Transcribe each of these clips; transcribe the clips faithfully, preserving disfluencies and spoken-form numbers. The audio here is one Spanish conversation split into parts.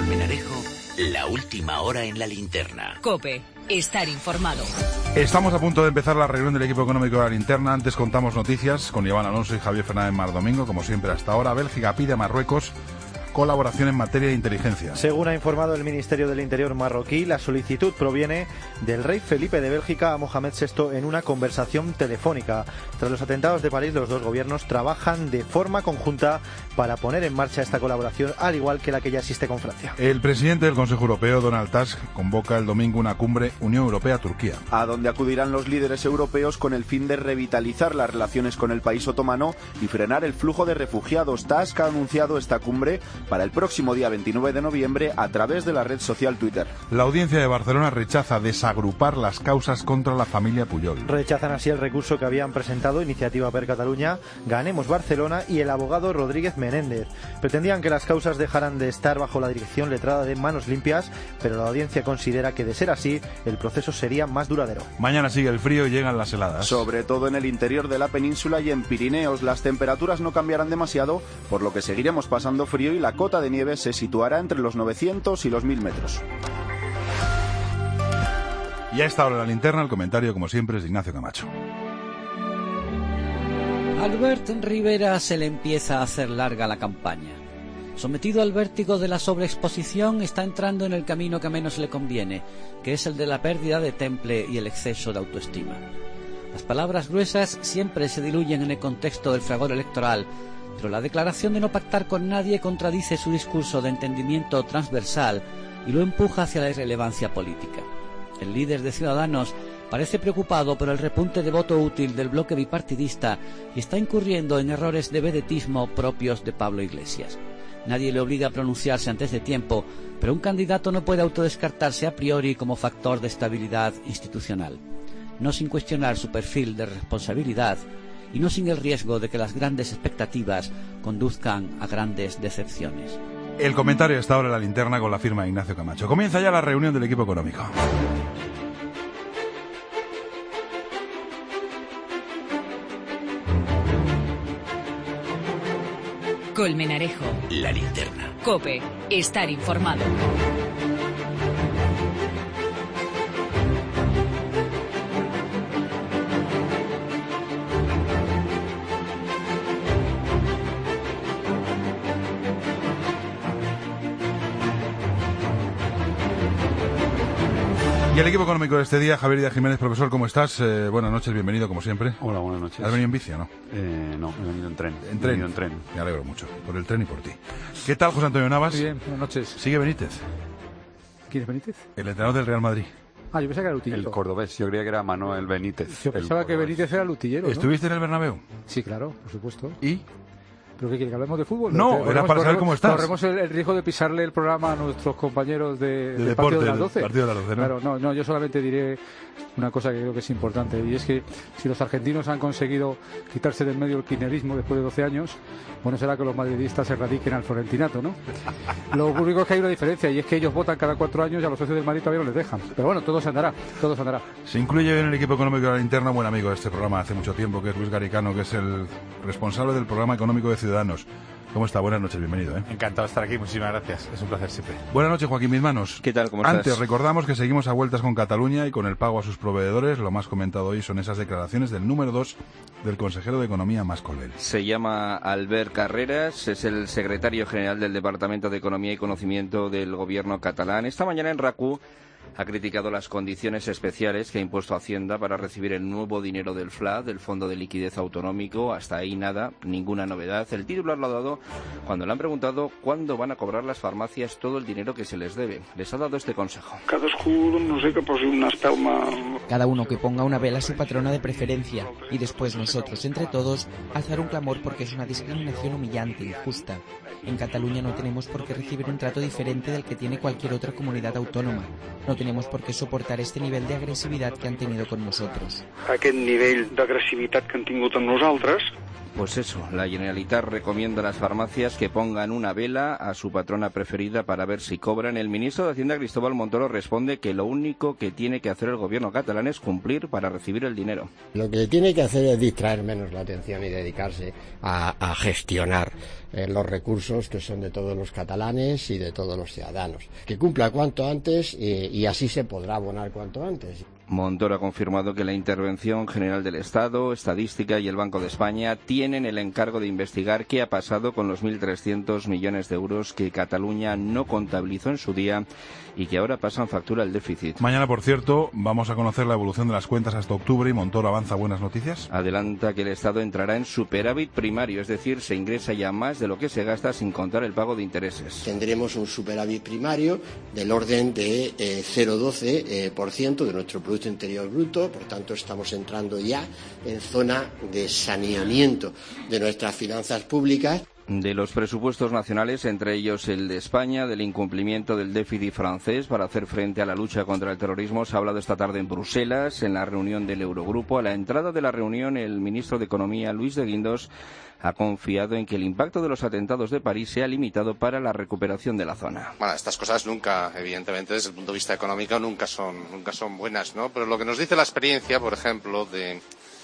Colmenarejo, la última hora en la linterna. COPE, estar informado. Estamos a punto de empezar la reunión del equipo económico de la linterna. Antes contamos noticias con Iván Alonso y Javier Fernández Mardomingo, como siempre hasta ahora. Bélgica pide a Marruecos colaboración en materia de inteligencia. Según ha informado el Ministerio del Interior marroquí, la solicitud proviene del rey Felipe de Bélgica a Mohamed sexto en una conversación telefónica. Tras los atentados de París, los dos gobiernos trabajan de forma conjunta para poner en marcha esta colaboración, al igual que la que ya existe con Francia. El presidente del Consejo Europeo, Donald Tusk, convoca el domingo una cumbre Unión Europea-Turquía, a donde acudirán los líderes europeos con el fin de revitalizar las relaciones con el país otomano y frenar el flujo de refugiados. Tusk ha anunciado esta cumbre para el próximo día veintinueve de noviembre a través de la red social Twitter. La audiencia de Barcelona rechaza desagrupar las causas contra la familia Pujol. Rechazan así el recurso que habían presentado Iniciativa per Catalunya, Ganemos Barcelona y el abogado Rodríguez Menéndez. Pretendían que las causas dejaran de estar bajo la dirección letrada de Manos Limpias, pero la audiencia considera que de ser así, el proceso sería más duradero. Mañana sigue el frío y llegan las heladas. Sobre todo en el interior de la península y en Pirineos, las temperaturas no cambiarán demasiado, por lo que seguiremos pasando frío y la cota de nieve se situará entre los novecientos y los mil metros. Y a esta hora en la linterna, el comentario, como siempre, es de Ignacio Camacho. Albert Rivera se le empieza a hacer larga la campaña. Sometido al vértigo de la sobreexposición, está entrando en el camino que menos le conviene, que es el de la pérdida de temple y el exceso de autoestima. Las palabras gruesas siempre se diluyen en el contexto del fragor electoral, pero la declaración de no pactar con nadie contradice su discurso de entendimiento transversal y lo empuja hacia la irrelevancia política. El líder de Ciudadanos parece preocupado por el repunte de voto útil del bloque bipartidista y está incurriendo en errores de vedetismo propios de Pablo Iglesias. Nadie le obliga a pronunciarse antes de tiempo, pero un candidato no puede autodescartarse a priori como factor de estabilidad institucional. No sin cuestionar su perfil de responsabilidad y no sin el riesgo de que las grandes expectativas conduzcan a grandes decepciones. El comentario está ahora en la linterna con la firma de Ignacio Camacho. Comienza ya la reunión del equipo económico. Colmenarejo, la linterna. COPE, estar informado. Y el equipo económico de este día, Javier Díaz Jiménez, profesor, ¿cómo estás? Eh, buenas noches, bienvenido como siempre. Hola, buenas noches. ¿Has venido en bici o no? Eh, no, he venido en tren. ¿En tren? He venido en tren. Me alegro mucho, por el tren y por ti. ¿Qué tal, José Antonio Navas? Muy bien, buenas noches. ¿Sigue Benítez? ¿Quién es Benítez? El entrenador del Real Madrid. Ah, yo pensaba que era Lutillero. El cordobés, yo creía que era Manuel Benítez. Yo pensaba que Benítez era Lutillero, ¿no? ¿Estuviste en el Bernabéu? Sí, claro, por supuesto. ¿Y? ¿Pero qué quiere, que hablemos de fútbol? No, ¿no? era para saber cómo estás. Corremos el, el riesgo de pisarle el programa a nuestros compañeros de, de del deporte, partido de las doce. Partido de las doce, ¿no? Claro, no, no, yo solamente diré una cosa que creo que es importante, y es que si los argentinos han conseguido quitarse del medio el kirchnerismo después de doce años, bueno, será que los madridistas se radiquen al florentinato, ¿no? Lo único es que hay una diferencia, y es que ellos votan cada cuatro años y a los socios del Madrid todavía no les dejan. Pero bueno, todo se andará, todo se andará. Se incluye en el equipo económico de la linterna un buen amigo de este programa hace mucho tiempo, que es Luis Garicano, que es el responsable del programa económico de Ciudadanos. ¿Cómo está? Buenas noches, bienvenido. ¿eh? Encantado de estar aquí, muchísimas gracias. Es un placer siempre. Buenas noches, Joaquín Mismanos. ¿Qué tal? ¿Cómo Antes, estás? recordamos que seguimos a vueltas con Cataluña y con el pago a sus proveedores. Lo más comentado hoy son esas declaraciones del número dos del consejero de Economía, Mas Colell. Se llama Albert Carreras, es el secretario general del Departamento de Economía y Conocimiento del Gobierno catalán. Esta mañana en RACU ha criticado las condiciones especiales que ha impuesto Hacienda para recibir el nuevo dinero del F L A, del Fondo de Liquidez Autonómico. Hasta ahí nada, ninguna novedad. El titular lo ha dado cuando le han preguntado cuándo van a cobrar las farmacias todo el dinero que se les debe. Les ha dado este consejo. Cada uno que ponga una vela a su patrona de preferencia y después nosotros, entre todos, alzar un clamor porque es una discriminación humillante y injusta. En Cataluña no tenemos por qué recibir un trato diferente del que tiene cualquier otra comunidad autónoma. No tenemos por qué soportar este nivel de agresividad que han tenido con nosotros. Aquest nivell d'agressivitat que han tingut amb nosaltres. Pues eso, la Generalitat recomienda a las farmacias que pongan una vela a su patrona preferida para ver si cobran. El ministro de Hacienda, Cristóbal Montoro, responde que lo único que tiene que hacer el gobierno catalán es cumplir para recibir el dinero. Lo que tiene que hacer es distraer menos la atención y dedicarse a, a gestionar eh, los recursos que son de todos los catalanes y de todos los ciudadanos. Que cumpla cuanto antes y, y así se podrá abonar cuanto antes. Montoro ha confirmado que la Intervención General del Estado, Estadística y el Banco de España tienen el encargo de investigar qué ha pasado con los mil trescientos millones de euros que Cataluña no contabilizó en su día y que ahora pasan factura al déficit. Mañana, por cierto, vamos a conocer la evolución de las cuentas hasta octubre y Montoro avanza buenas noticias. Adelanta que el Estado entrará en superávit primario, es decir, se ingresa ya más de lo que se gasta sin contar el pago de intereses. Tendremos un superávit primario del orden de eh, cero coma doce eh, por ciento de nuestro Producto Interior Bruto, por tanto estamos entrando ya en zona de saneamiento de nuestras finanzas públicas. De los presupuestos nacionales, entre ellos el de España, del incumplimiento del déficit francés para hacer frente a la lucha contra el terrorismo, se ha hablado esta tarde en Bruselas, en la reunión del Eurogrupo. A la entrada de la reunión, el ministro de Economía, Luis de Guindos, ha confiado en que el impacto de los atentados de París sea limitado para la recuperación de la zona. Bueno, estas cosas nunca, evidentemente, desde el punto de vista económico, nunca son, nunca son buenas, ¿no? Pero lo que nos dice la experiencia, por ejemplo, de,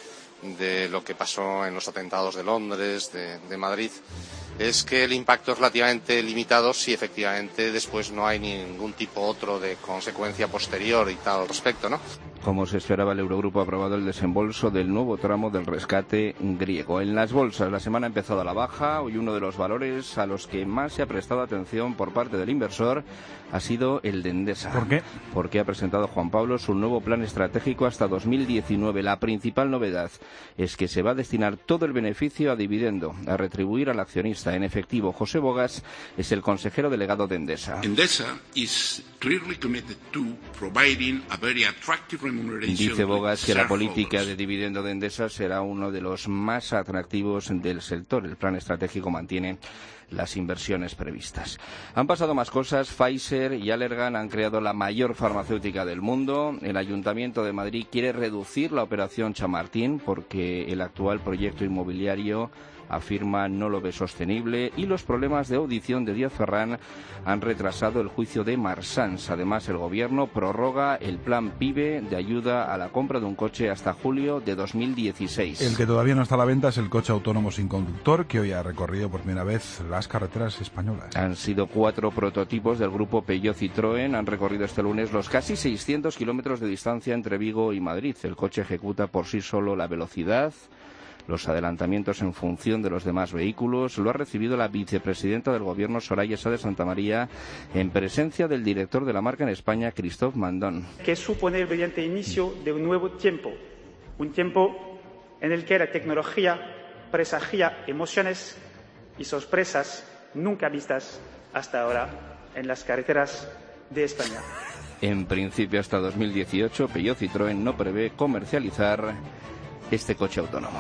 de lo que pasó en los atentados de Londres, de, de Madrid, es que el impacto es relativamente limitado si efectivamente después no hay ningún tipo otro de consecuencia posterior y tal al respecto, ¿no? Como se esperaba, el Eurogrupo ha aprobado el desembolso del nuevo tramo del rescate griego. En las bolsas, la semana ha empezado a la baja. Hoy uno de los valores a los que más se ha prestado atención por parte del inversor ha sido el de Endesa. ¿Por qué? Porque ha presentado Juan Pablo su nuevo plan estratégico hasta dos mil diecinueve. La principal novedad es que se va a destinar todo el beneficio a dividendo, a retribuir al accionista en efectivo. José Bogas es el consejero delegado de Endesa. Endesa is clearly committed to providing a very attractive remuneration. Dice Bogas que la política de dividendo de Endesa será uno de los más atractivos del sector. El plan estratégico mantiene las inversiones previstas. Han pasado más cosas. Pfizer y Allergan han creado la mayor farmacéutica del mundo. El Ayuntamiento de Madrid quiere reducir la operación Chamartín porque el actual proyecto inmobiliario, afirma, no lo ve sostenible, y los problemas de audición de Díaz Ferrán han retrasado el juicio de Marsans. Además, el Gobierno prorroga el plan PIBE de ayuda a la compra de un coche hasta julio de dos mil dieciséis. El que todavía no está a la venta es el coche autónomo sin conductor, que hoy ha recorrido por primera vez las carreteras españolas. Han sido cuatro prototipos del grupo Peugeot Citroën. Han recorrido este lunes los casi seiscientos kilómetros de distancia entre Vigo y Madrid. El coche ejecuta por sí solo la velocidad, los adelantamientos en función de los demás vehículos. Lo ha recibido la vicepresidenta del Gobierno, Soraya Sáenz de Santamaría, en presencia del director de la marca en España, Christophe Mandón. Que supone el brillante inicio de un nuevo tiempo, un tiempo en el que la tecnología presagia emociones y sorpresas nunca vistas hasta ahora en las carreteras de España. En principio, hasta dos mil dieciocho, Peugeot Citroën no prevé comercializar este coche autónomo.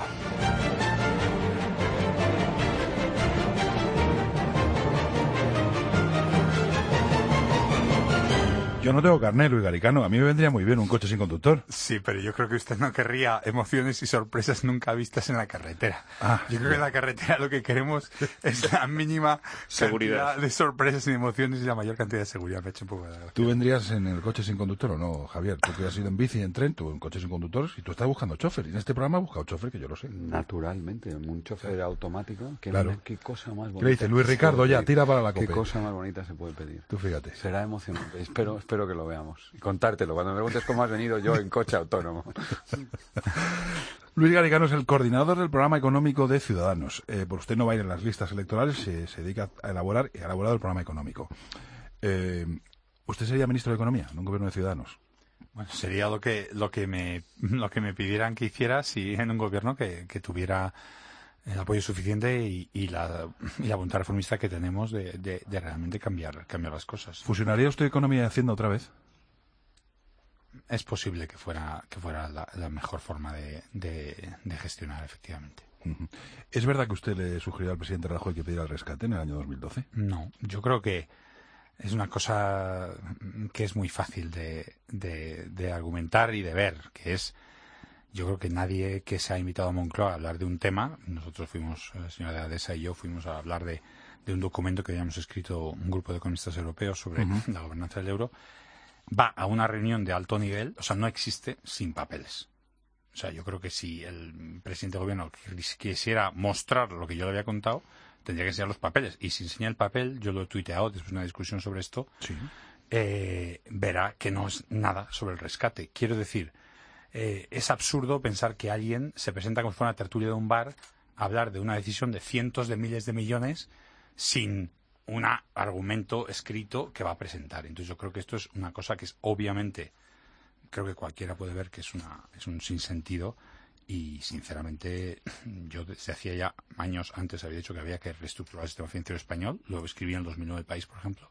Yo no tengo carnet, Luis Garicano. A mí me vendría muy bien un coche sin conductor. Sí, pero yo creo que usted no querría emociones y sorpresas nunca vistas en la carretera. Ah, yo creo que en la carretera lo que queremos es la mínima seguridad cantidad de sorpresas y emociones y la mayor cantidad de seguridad. Me ha hecho un poco de... ¿Tú vendrías en el coche sin conductor o no, Javier? Tú que has ido en bici y en tren, tú en coche sin conductor, y tú estás buscando chofer. Y en este programa has buscado chofer, que yo lo sé. Naturalmente, un chofer automático. Que claro. Mira, qué cosa más bonita. ¿Qué le dice Luis Ricardo? Ya, tira para la copa. Qué cosa más bonita se puede pedir. Tú fíjate. Será emocionante. Espero, espero que lo veamos. Y contártelo cuando me preguntes cómo has venido yo en coche autónomo. Luis Garicano es el coordinador del programa económico de Ciudadanos. Eh, por usted no va a ir en las listas electorales, se, se dedica a elaborar y ha elaborado el programa económico. Eh, ¿Usted sería ministro de Economía en un gobierno de Ciudadanos? Bueno, sería lo que lo que me lo que me pidieran que hiciera si en un gobierno que, que tuviera el apoyo suficiente y, y, la, y la voluntad reformista que tenemos de, de, de realmente cambiar cambiar las cosas. ¿Fusionaría usted Economía y Hacienda otra vez? Es posible que fuera que fuera la, la mejor forma de, de, de gestionar, efectivamente. Uh-huh. ¿Es verdad que usted le sugirió al presidente Rajoy que pidiera el rescate en el año dos mil doce? No, yo creo que es una cosa que es muy fácil de, de, de argumentar y de ver, que es, yo creo que nadie que se ha invitado a Moncloa a hablar de un tema, nosotros fuimos, la señora Adesa y yo fuimos a hablar de, de un documento que habíamos escrito un grupo de economistas europeos sobre uh-huh. la gobernanza del euro, va a una reunión de alto nivel, o sea, no existe sin papeles. O sea, yo creo que si el presidente de gobierno quisiera mostrar lo que yo le había contado, tendría que enseñar los papeles. Y si enseña el papel, yo lo he tuiteado después de una discusión sobre esto, sí. eh, verá que no es nada sobre el rescate. Quiero decir, eh, es absurdo pensar que alguien se presenta como si fuera una tertulia de un bar a hablar de una decisión de cientos de miles de millones sin un argumento escrito que va a presentar. Entonces yo creo que esto es una cosa que es obviamente, creo que cualquiera puede ver que es una es un sinsentido y sinceramente yo desde hacía ya años antes había dicho que había que reestructurar el sistema financiero español, lo escribí en el dos mil nueve El País, por ejemplo,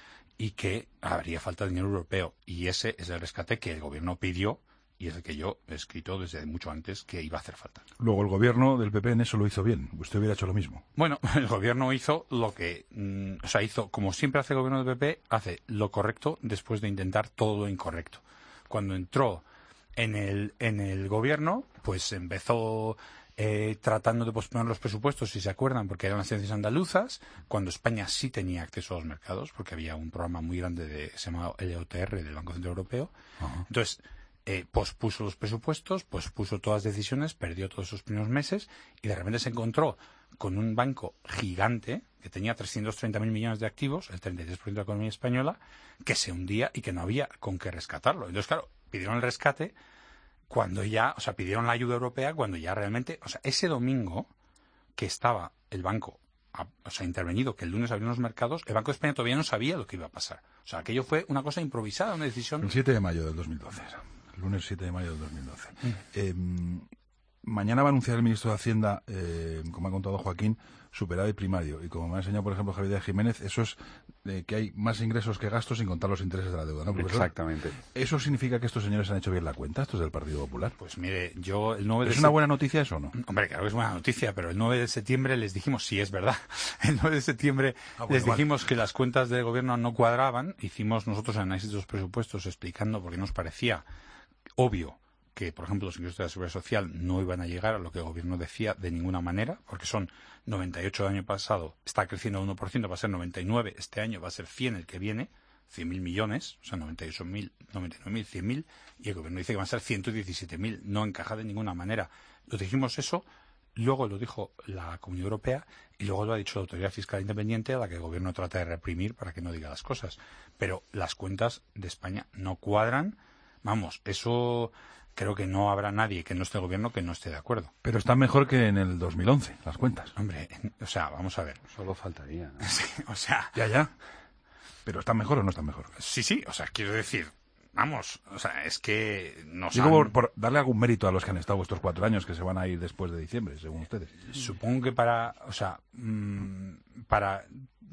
y que habría falta de dinero europeo y ese es el rescate que el gobierno pidió y es el que yo he escrito desde mucho antes que iba a hacer falta. Luego el gobierno del P P en eso lo hizo bien. Usted hubiera hecho lo mismo. Bueno, el gobierno hizo lo que... Mmm, o sea, hizo, como siempre hace el gobierno del P P, hace lo correcto después de intentar todo lo incorrecto. Cuando entró en el, en el gobierno, pues empezó eh, tratando de posponer los presupuestos, si se acuerdan, porque eran las elecciones andaluzas, cuando España sí tenía acceso a los mercados, porque había un programa muy grande de, se llamaba L O T R del Banco Central Europeo. Uh-huh. Entonces... Eh, pospuso los presupuestos, pospuso todas las decisiones, perdió todos esos primeros meses y de repente se encontró con un banco gigante que tenía trescientos treinta mil millones de activos, el treinta y tres por ciento de la economía española, que se hundía y que no había con qué rescatarlo. Entonces, claro, pidieron el rescate cuando ya, o sea, pidieron la ayuda europea cuando ya realmente, o sea, ese domingo que estaba el banco, a, o sea, intervenido, que el lunes abrieron los mercados, el Banco de España todavía no sabía lo que iba a pasar. O sea, aquello fue una cosa improvisada, una decisión... El siete de mayo del dos mil doce. El lunes siete de mayo del dos mil doce. Mm. Eh, mañana va a anunciar el ministro de Hacienda, eh, como ha contado Joaquín, superávit primario. Y como me ha enseñado, por ejemplo, Javier Jiménez, eso es eh, que hay más ingresos que gastos sin contar los intereses de la deuda, ¿no, profesor? Exactamente. ¿Eso significa que estos señores han hecho bien la cuenta, estos del Partido Popular? Pues mire, yo el nueve de ¿Es una buena noticia eso o no? Hombre, claro que es buena noticia, pero el nueve de septiembre les dijimos, sí, es verdad, el nueve de septiembre ah, bueno, les dijimos vale. que las cuentas del gobierno no cuadraban, hicimos nosotros el análisis de los presupuestos explicando por qué nos parecía obvio que, por ejemplo, los ingresos de la Seguridad Social no iban a llegar a lo que el gobierno decía de ninguna manera, porque son noventa y ocho del año pasado, está creciendo al uno por ciento, va a ser noventa y nueve este año, va a ser cien el que viene, cien mil millones, o sea, noventa y ocho mil, noventa y nueve mil, cien mil, y el gobierno dice que van a ser ciento diecisiete mil, no encaja de ninguna manera. Lo dijimos eso, luego lo dijo la Comunidad Europea y luego lo ha dicho la Autoridad Fiscal Independiente, a la que el gobierno trata de reprimir para que no diga las cosas. Pero las cuentas de España no cuadran. Vamos, eso creo que no habrá nadie que no esté en el gobierno que no esté de acuerdo. Pero están mejor que en el dos mil once, las cuentas. Hombre, o sea, vamos a ver. Solo faltaría, ¿no? Sí, o sea... Ya, ya. ¿Pero están mejor o no están mejor? Sí, sí, o sea, quiero decir, vamos, o sea, es que nos Digo, han... por, por darle algún mérito a los que han estado estos cuatro años, que se van a ir después de diciembre, según ustedes. Supongo que para, o sea, mmm, para...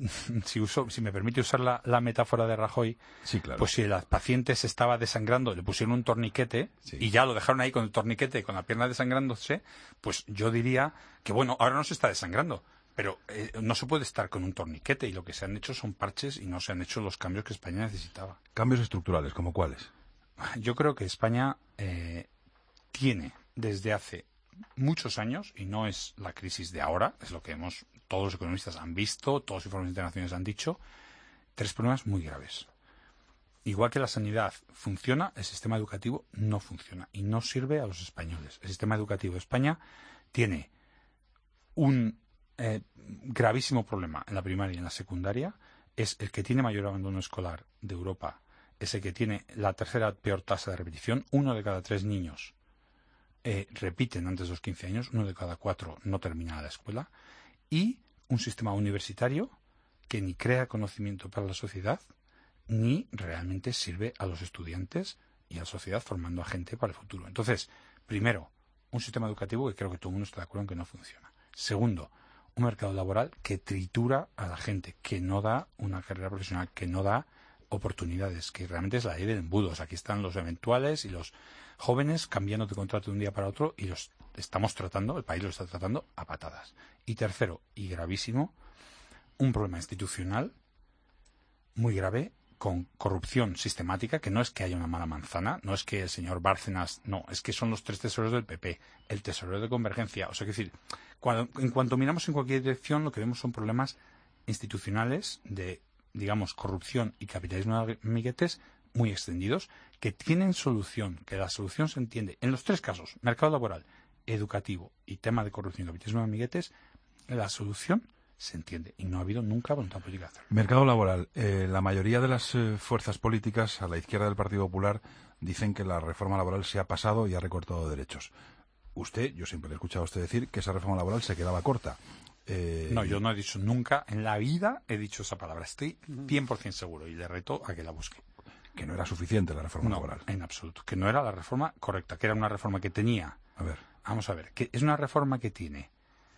Si, uso, si me permite usar la, la metáfora de Rajoy, sí, claro. Pues si la paciente se estaba desangrando, le pusieron un torniquete sí. y ya lo dejaron ahí con el torniquete, con la pierna desangrándose, pues yo diría que bueno, ahora no se está desangrando, pero eh, no se puede estar con un torniquete y lo que se han hecho son parches y no se han hecho los cambios que España necesitaba. ¿Cambios estructurales, como cuáles? Yo creo que España eh, tiene desde hace muchos años, y no es la crisis de ahora, es lo que hemos todos los economistas han visto, todos los informes internacionales han dicho, tres problemas muy graves. Igual que la sanidad funciona, el sistema educativo no funciona y no sirve a los españoles. El sistema educativo de España tiene un eh, gravísimo problema en la primaria y en la secundaria, es el que tiene mayor abandono escolar de Europa, es el que tiene la tercera peor tasa de repetición, uno de cada tres niños eh, repiten antes de los quince años, uno de cada cuatro no termina la escuela, y un sistema universitario que ni crea conocimiento para la sociedad, ni realmente sirve a los estudiantes y a la sociedad formando a gente para el futuro. Entonces, primero, un sistema educativo que creo que todo el mundo está de acuerdo en que no funciona. Segundo, un mercado laboral que tritura a la gente, que no da una carrera profesional, que no da oportunidades, que realmente es la ley del embudo. O sea, aquí están los eventuales y los jóvenes cambiando de contrato de un día para otro y los estamos tratando, el país lo está tratando a patadas. Y tercero, y gravísimo, un problema institucional muy grave con corrupción sistemática, que no es que haya una mala manzana, no es que el señor Bárcenas, no, es que son los tres tesoreros del P P, el tesorero de Convergencia. O sea, que decir, cuando, en cuanto miramos en cualquier dirección, lo que vemos son problemas institucionales de, digamos, corrupción y capitalismo de amiguetes muy extendidos, que tienen solución, que la solución se entiende. En los tres casos, mercado laboral, educativo y tema de corrupción y capitalismo de amiguetes, la solución se entiende y no ha habido nunca voluntad política de hacerlo. Mercado laboral. Eh, la mayoría de las eh, fuerzas políticas a la izquierda del Partido Popular dicen que la reforma laboral se ha pasado y ha recortado derechos. Usted, yo siempre le he escuchado a usted decir que esa reforma laboral se quedaba corta. Eh... No, yo no he dicho nunca, en la vida he dicho esa palabra. Estoy cien por ciento seguro y le reto a que la busque. Que no era suficiente la reforma no, laboral. En absoluto. Que no era la reforma correcta, que era una reforma que tenía... A ver. Vamos a ver, que es una reforma que tiene...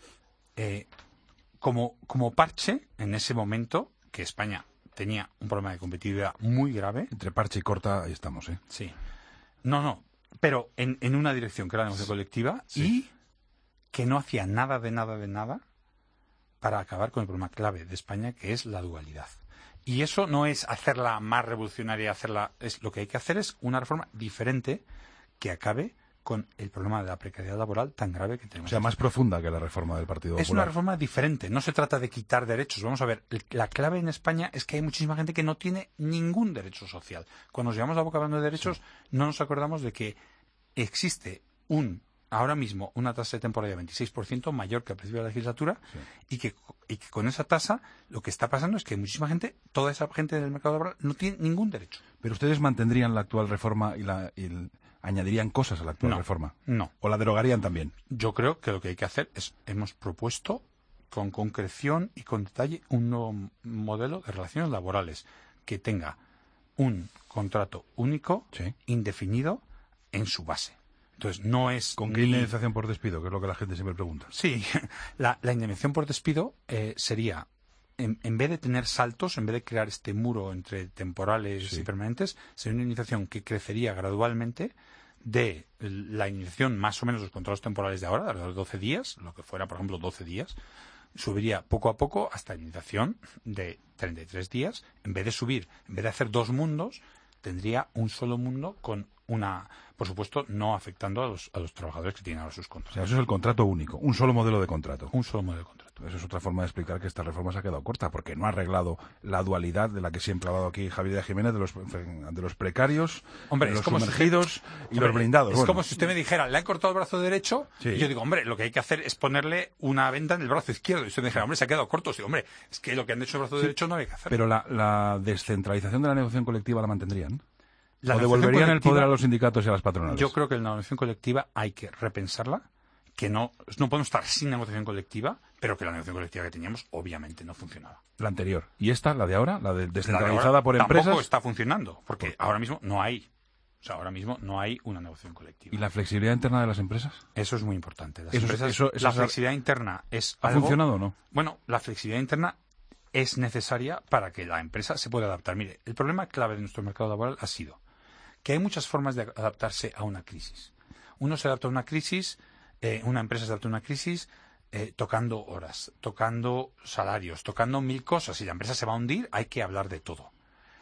Eh, Como, como parche, en ese momento, que España tenía un problema de competitividad muy grave. Entre parche y corta, ahí estamos, ¿eh? Sí. No, no, pero en, en una dirección que era la negociación colectiva sí. Y que no hacía nada de nada de nada para acabar con el problema clave de España, que es la dualidad. Y eso no es hacerla más revolucionaria, hacerla... es lo que hay que hacer es una reforma diferente que acabe con el problema de la precariedad laboral tan grave que tenemos. O sea, más profunda que la reforma del Partido Popular. Es una reforma diferente, no se trata de quitar derechos. Vamos a ver, la clave en España es que hay muchísima gente que no tiene ningún derecho social. Cuando nos llevamos la boca hablando de derechos, sí. No nos acordamos de que existe un ahora mismo una tasa de temporalidad de veintiséis por ciento mayor que al principio de la legislatura, sí. y, que, y que con esa tasa lo que está pasando es que muchísima gente, toda esa gente del mercado laboral, no tiene ningún derecho. Pero ustedes mantendrían la actual reforma y la... Y el... ¿Añadirían cosas a la actual no, reforma? No. ¿O la derogarían también? Yo creo que lo que hay que hacer es, hemos propuesto con concreción y con detalle un nuevo modelo de relaciones laborales que tenga un contrato único, sí. indefinido, en su base. Entonces, no es... ¿Con qué ni... indemnización por despido? Que es lo que la gente siempre pregunta. Sí, la, la indemnización por despido eh, sería... En, en vez de tener saltos, en vez de crear este muro entre temporales sí. y permanentes, sería una indemnización que crecería gradualmente de la indemnización más o menos de los contratos temporales de ahora, de los doce días, lo que fuera, por ejemplo, doce días, subiría poco a poco hasta indemnización de treinta y tres días. En vez de subir, en vez de hacer dos mundos, tendría un solo mundo con una... Por supuesto, no afectando a los, a los trabajadores que tienen ahora sus contratos. O sea, eso es el contrato único, un solo modelo de contrato. Un solo modelo de contrato. Eso es otra forma de explicar que esta reforma se ha quedado corta, porque no ha arreglado la dualidad de la que siempre ha hablado aquí Javier de Jiménez, de los, de los precarios, hombre, de los es como sumergidos si, y hombre, los blindados. Es bueno. como si usted me dijera, le han cortado el brazo derecho, sí. y yo digo, hombre, lo que hay que hacer es ponerle una venda en el brazo izquierdo. Y usted me dijera, hombre, se ha quedado corto. Sí, hombre, es que lo que han hecho el brazo sí, derecho no había que hacer. Pero la, la descentralización de la negociación colectiva la mantendrían. La ¿O devolverían el poder a los sindicatos y a las patronales? Yo creo que la negociación colectiva hay que repensarla, que no, no podemos estar sin negociación colectiva, pero que la negociación colectiva que teníamos obviamente no funcionaba. La anterior. ¿Y esta, la de ahora? ¿La de descentralizada la de ahora, por tampoco empresas? Tampoco está funcionando, porque ¿por? ahora mismo no hay. O sea, ahora mismo no hay una negociación colectiva. ¿Y la flexibilidad interna de las empresas? Eso es muy importante. Las eso, empresas, eso, eso, la eso, flexibilidad interna es ¿Ha algo, funcionado o no? Bueno, la flexibilidad interna es necesaria para que la empresa se pueda adaptar. Mire, el problema clave de nuestro mercado laboral ha sido que hay muchas formas de adaptarse a una crisis. Uno se adapta a una crisis, eh, una empresa se adapta a una crisis eh, tocando horas, tocando salarios, tocando mil cosas. Si la empresa se va a hundir, hay que hablar de todo.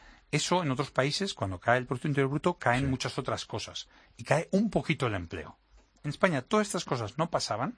Eso en otros países, cuando cae el Producto Interior Bruto, caen sí. muchas otras cosas. Y cae un poquito el empleo. En España todas estas cosas no pasaban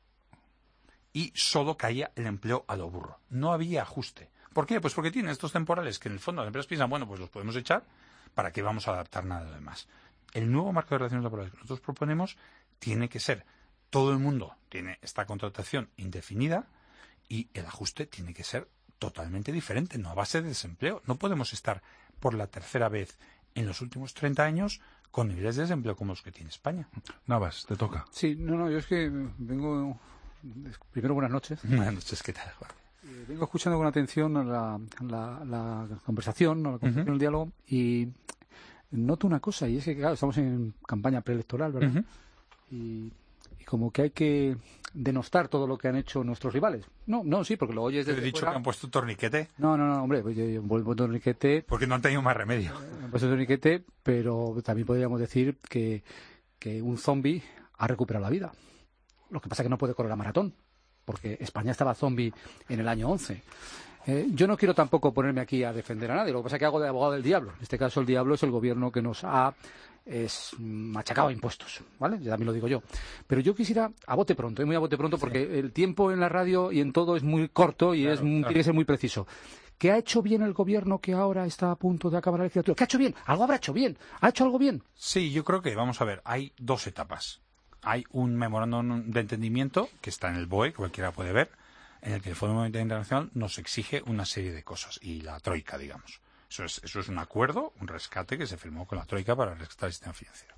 y solo caía el empleo a lo burro. No había ajuste. ¿Por qué? Pues porque tienen estos temporales que en el fondo las empresas piensan, bueno, pues los podemos echar, ¿para qué vamos a adaptar nada de lo demás? El nuevo marco de relaciones laborales que nosotros proponemos tiene que ser, todo el mundo tiene esta contratación indefinida y el ajuste tiene que ser totalmente diferente, no a base de desempleo. No podemos estar por la tercera vez en los últimos treinta años con niveles de desempleo como los que tiene España. Navas, te toca. Sí, no, no, yo es que vengo... Primero, buenas noches. Buenas noches, ¿qué tal, Juan? Eh, vengo escuchando con atención la, la, la conversación, la conversación, uh-huh. el diálogo, y noto una cosa, y es que, claro, estamos en campaña preelectoral, ¿verdad? Uh-huh. Y, y como que hay que denostar todo lo que han hecho nuestros rivales. No, no, sí, porque lo oyes desde ¿Te he dicho fuera. Que han puesto torniquete? No, no, no, hombre, pues yo, yo vuelvo torniquete. Porque no han tenido más remedio. Han puesto torniquete, pero también podríamos decir que, que un zombie ha recuperado la vida. Lo que pasa es que no puede correr la maratón, porque España estaba zombie en el año once. Eh, yo no quiero tampoco ponerme aquí a defender a nadie, lo que pasa es que hago de abogado del diablo. En este caso el diablo es el gobierno que nos ha es machacado a impuestos, ¿vale? Ya también lo digo yo. Pero yo quisiera, a bote pronto, ¿eh? muy a bote pronto, porque sí. el tiempo en la radio y en todo es muy corto y claro, es, claro. tiene que ser muy preciso. ¿Qué ha hecho bien el gobierno que ahora está a punto de acabar la legislatura? ¿Qué ha hecho bien? ¿Algo habrá hecho bien? ¿Ha hecho algo bien? Sí, yo creo que, vamos a ver, hay dos etapas. Hay un memorándum de entendimiento que está en el B O E, que cualquiera puede ver, en el que el Fondo Monetario Internacional nos exige una serie de cosas, y la Troika, digamos. Eso es, eso es un acuerdo, un rescate que se firmó con la Troika para rescatar el sistema financiero.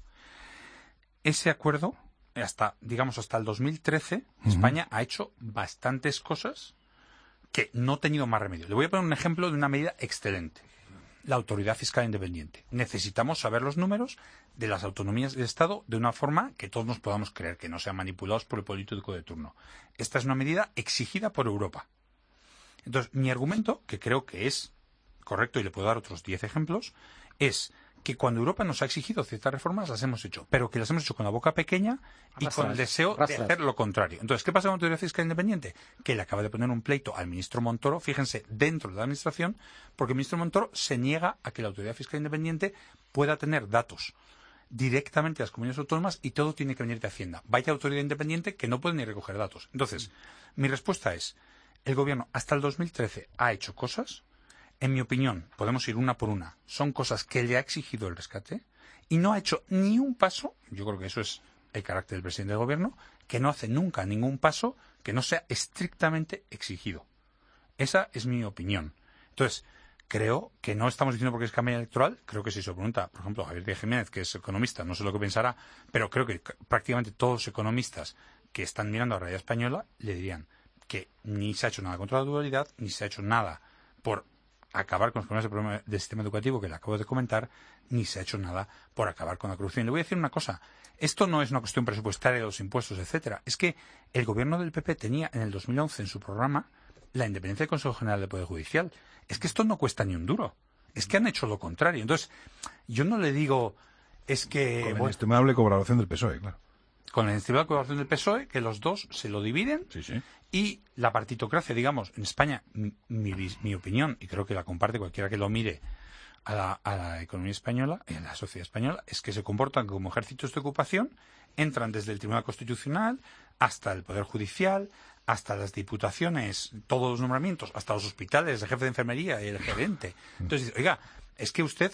Ese acuerdo, hasta digamos hasta el dos mil trece, uh-huh. España ha hecho bastantes cosas que no ha tenido más remedio. Le voy a poner un ejemplo de una medida excelente. La Autoridad Fiscal Independiente. Necesitamos saber los números de las autonomías del Estado de una forma que todos nos podamos creer, que no sean manipulados por el político de turno. Esta es una medida exigida por Europa. Entonces, mi argumento, que creo que es correcto, y le puedo dar otros diez ejemplos, es que cuando Europa nos ha exigido ciertas reformas, las hemos hecho, pero que las hemos hecho con la boca pequeña y con el deseo de hacer lo contrario. Entonces, ¿qué pasa con la Autoridad Fiscal Independiente? Que le acaba de poner un pleito al ministro Montoro, fíjense, dentro de la Administración, porque el ministro Montoro se niega a que la Autoridad Fiscal Independiente pueda tener datos directamente a las comunidades autónomas y todo tiene que venir de Hacienda. Vaya autoridad independiente que no puede ni recoger datos. Entonces, mi respuesta es, el Gobierno hasta el dos mil trece ha hecho cosas. En mi opinión, podemos ir una por una. Son cosas que le ha exigido el rescate y no ha hecho ni un paso, yo creo que eso es el carácter del presidente del gobierno, que no hace nunca ningún paso que no sea estrictamente exigido. Esa es mi opinión. Entonces, creo que no estamos diciendo porque es campaña electoral, creo que si se pregunta, por ejemplo, a Javier Díaz Jiménez, que es economista, no sé lo que pensará, pero creo que prácticamente todos los economistas que están mirando a la realidad española le dirían que ni se ha hecho nada contra la dualidad, ni se ha hecho nada por acabar con los problemas del, problema del sistema educativo que le acabo de comentar, ni se ha hecho nada por acabar con la corrupción. Le voy a decir una cosa, esto no es una cuestión presupuestaria de los impuestos, etcétera. Es que el gobierno del P P tenía en el dos mil once en su programa la independencia del Consejo General del Poder Judicial. Es que esto no cuesta ni un duro. Es que han hecho lo contrario. Entonces, yo no le digo, es que... Con la inestimable colaboración del P S O E, claro. Con la inestimable colaboración del P S O E, que los dos se lo dividen, sí, sí. Y la partitocracia, digamos, en España, mi, mi, mi opinión, y creo que la comparte cualquiera que lo mire a la, a la economía española, y a la sociedad española, es que se comportan como ejércitos de ocupación, entran desde el Tribunal Constitucional hasta el Poder Judicial, hasta las diputaciones, todos los nombramientos, hasta los hospitales, el jefe de enfermería y el gerente. Entonces dice, oiga, es que usted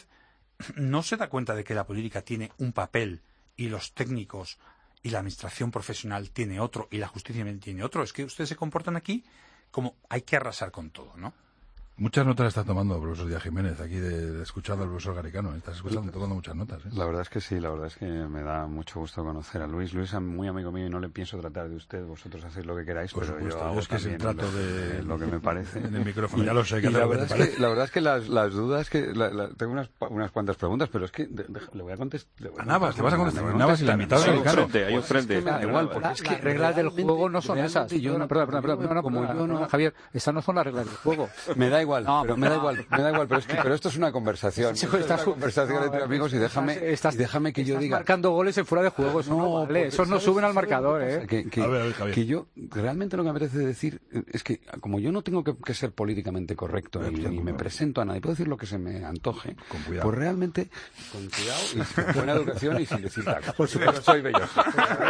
no se da cuenta de que la política tiene un papel y los técnicos y la administración profesional tiene otro y la justicia tiene otro. Es que ustedes se comportan aquí como hay que arrasar con todo, ¿no? Muchas notas está tomando el profesor Díaz Jiménez, aquí de, de escuchando al profesor Garicano. Estás escuchando, tomando muchas notas. ¿eh? La verdad es que sí, la verdad es que me da mucho gusto conocer a Luis. Luis es muy amigo mío y no le pienso tratar de usted. Vosotros hacéis lo que queráis, Por pero supuesto, yo, yo es que es el trato lo, de lo que me parece. En el micrófono, ya lo sé. Y la, verdad es que, la verdad es que las, las dudas que... La, la, tengo unas, unas cuantas preguntas, pero es que de, de, le voy a contestar... A Navas, te vas a contestar. A Navas y la mitad de Garicano. Hay un frente. Me da igual, porque es que las reglas del juego no son esas. Yo no, perdón, perdón, perdón, no, como yo no, Javier, esas no son las reglas del juego. Me da igual, pero me da igual, me da igual, pero es que pero esto es una conversación. Sí, esto es una conversación no, entre amigos y déjame, estás, déjame que yo diga. Marcando goles en fuera de juego, eso no, no vale. Esos no suben al marcador, ¿eh? Que, que, a ver, a ver, que yo realmente lo que me apetece decir es que como yo no tengo que, que ser políticamente correcto ni, ni me presento a nadie, puedo decir lo que se me antoje. Con cuidado. Pues realmente con cuidado y con buena educación y sin decir tacos. Por supuesto, soy belloso.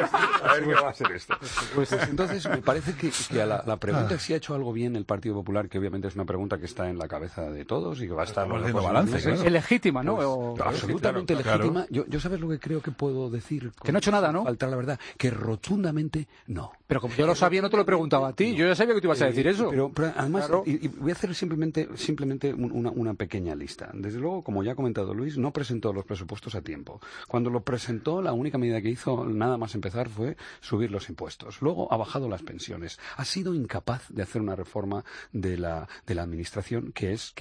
A ver qué va a ser esto. Pues entonces me parece que, que a la, la pregunta si ha hecho algo bien el Partido Popular, que obviamente es una pregunta que está en la cabeza de todos y que va a estar haciendo balance, claro. Es legítima, ¿no? Pues, o... Absolutamente claro, legítima. Claro. Yo, yo sabes lo que creo que puedo decir. Que no he hecho nada, ¿no? Faltar la verdad. Que rotundamente no. Pero como yo lo sabía, no te lo preguntaba a ti. No. Yo ya sabía que tú ibas a decir eso. Pero, pero además, claro. y, y voy a hacer simplemente, simplemente una, una pequeña lista. Desde luego, como ya ha comentado Luis, no presentó los presupuestos a tiempo. Cuando lo presentó, la única medida que hizo, nada más empezar, fue subir los impuestos. Luego ha bajado las pensiones. Ha sido incapaz de hacer una reforma de la, de la administración que es, que es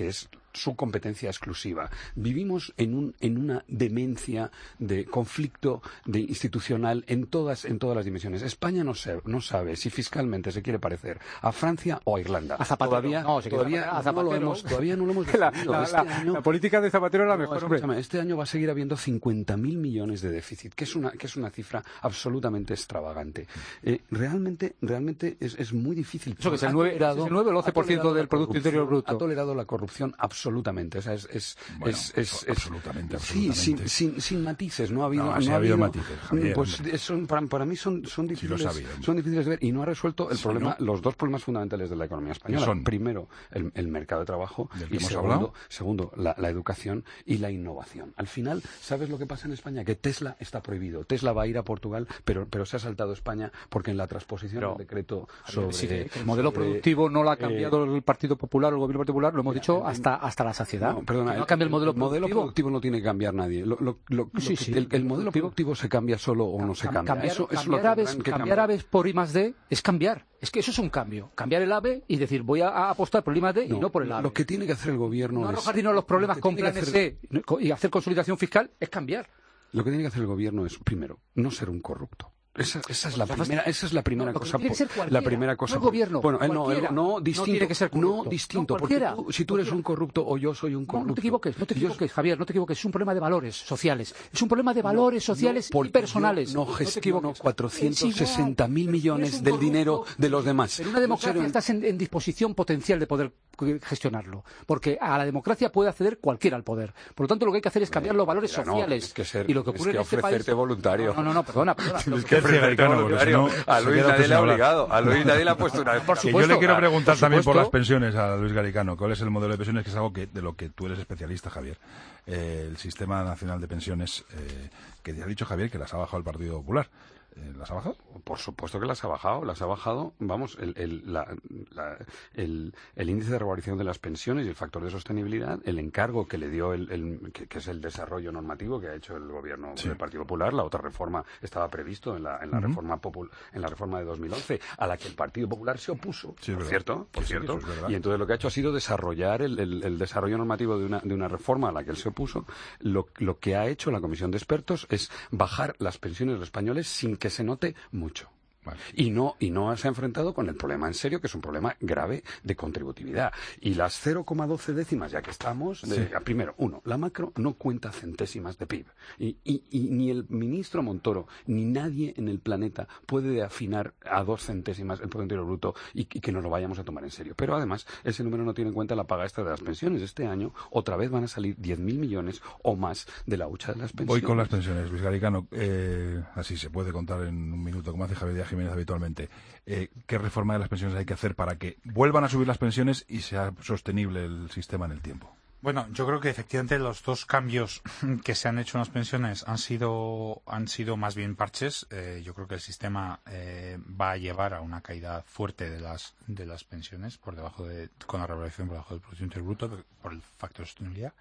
su competencia exclusiva. Vivimos en un en una demencia de conflicto de institucional en todas en todas las dimensiones. España no, se, no sabe si fiscalmente se quiere parecer a Francia o a Irlanda. A Zapatero. Todavía, no, todavía, a Zapatero. No lo hemos, todavía no lo hemos definido. La, la, este la, año, la política de Zapatero es la mejor. No, escúchame, este año va a seguir habiendo cincuenta mil millones de déficit, que es una que es una cifra absolutamente extravagante. Eh, realmente realmente es, es muy difícil. Eso que es el nueve, es el nueve o el doce por ciento del Producto Interior Bruto. Ha tolerado la corrupción absolutamente. O sea, es, es, bueno, es, es, es absolutamente, sí, absolutamente. sin, sin, sin matices. No ha habido, no, no sí ha ha habido, habido matices. Javier, pues son, para, para mí son, son difíciles, sí son difíciles de ver y no ha resuelto el sí, problema, ¿no? los dos problemas fundamentales de la economía española. Son? Primero, el, el mercado de trabajo y segundo, segundo la, la educación y la innovación. Al final, ¿sabes lo que pasa en España? Que Tesla está prohibido. Tesla va a ir a Portugal, pero, pero se ha saltado España porque en la transposición del decreto sobre... Sí, que el modelo sobre, productivo no lo ha cambiado eh, el Partido Popular o el Gobierno Popular, lo hemos mira, dicho hasta, hasta la saciedad. No, perdona, no cambia el modelo el modelo productivo. productivo no tiene que cambiar nadie. Lo, lo, lo, sí, lo sí, el, el modelo productivo se cambia solo o no se cambia. Cambiar, eso, cambiar, eso lo aves, que cambiar aves por I más D es cambiar. Es que eso es un cambio. Cambiar el ave y decir voy a, a apostar por el I más D no, y no por el ave. Lo que tiene que hacer el gobierno no es... arrojar dinero a los problemas con planes hacer... C y hacer consolidación fiscal es cambiar. Lo que tiene que hacer el gobierno es, primero, no ser un corrupto. Esa, esa es la primera, esa es la primera no, cosa. Tiene que ser la primera cosa. No el gobierno. Bueno, él no, él, no distinto. No tiene que ser corrupto. No distinto, no, porque tú, si tú eres un corrupto o yo soy un corrupto. No, no te equivoques, no te equivoques, yo... Javier, no te equivoques. Es un problema de valores sociales. Es un problema de valores no, sociales no, y personales. No gestiono cuatrocientos sesenta mil millones del dinero de los demás. Pero una democracia estás en, en disposición potencial de poder gestionarlo, porque a la democracia puede acceder cualquiera al poder. Por lo tanto, lo que hay que hacer es cambiar los valores Mira, sociales. No, es que ser, y lo que ocurre es que en este ofrecerte país... voluntario. No, no, no, perdona, perdona. Tienes que ofrecerte voluntario. No, a Luis nadie le ha obligado. A Luis nadie le ha puesto una vez. Por supuesto. Yo le quiero preguntar por también por las pensiones a Luis Garicano. ¿Cuál es el modelo de pensiones? Que es algo que, de lo que tú eres especialista, Javier. Eh, el Sistema Nacional de Pensiones, eh, que te ha dicho Javier que las ha bajado el Partido Popular. ¿Las ha bajado? Por supuesto que las ha bajado. Las ha bajado, vamos, el, el, la, la, el, el índice de revalorización de las pensiones y el factor de sostenibilidad, el encargo que le dio, el, el que, que es el desarrollo normativo que ha hecho el gobierno sí. del Partido Popular. La otra reforma estaba previsto en la, en la, uh-huh. reforma, popul, en la reforma de dos mil once, a la que el Partido Popular se opuso, sí, por cierto. Por sí, cierto. Sí, es y entonces lo que ha hecho ha sido desarrollar el, el, el desarrollo normativo de una, de una reforma a la que él se opuso. Lo, lo que ha hecho la Comisión de Expertos es bajar las pensiones de los españoles sin que se note mucho. Vale. Y no y no se ha enfrentado con el problema en serio, que es un problema grave de contributividad. Y las cero coma doce décimas, ya que estamos, de, sí. primero, uno, la macro no cuenta centésimas de P I B. Y, y, y ni el ministro Montoro, ni nadie en el planeta puede afinar a dos centésimas el Producto Interior Bruto y, y que nos lo vayamos a tomar en serio. Pero además, ese número no tiene en cuenta la paga extra de las pensiones. Este año, otra vez van a salir diez mil millones o más de la hucha de las pensiones. Voy con las pensiones, Luis Garicano. Eh, así se puede contar en un minuto, como hace Javier Díaz Jiménez habitualmente. Eh, ¿Qué reforma de las pensiones hay que hacer para que vuelvan a subir las pensiones y sea sostenible el sistema en el tiempo? Bueno, yo creo que efectivamente los dos cambios que se han hecho en las pensiones han sido han sido más bien parches. Eh, yo creo que el sistema eh, va a llevar a una caída fuerte de las de las pensiones por debajo de con la revalorización por debajo del Producto Interior Bruto por el factor de sostenibilidad.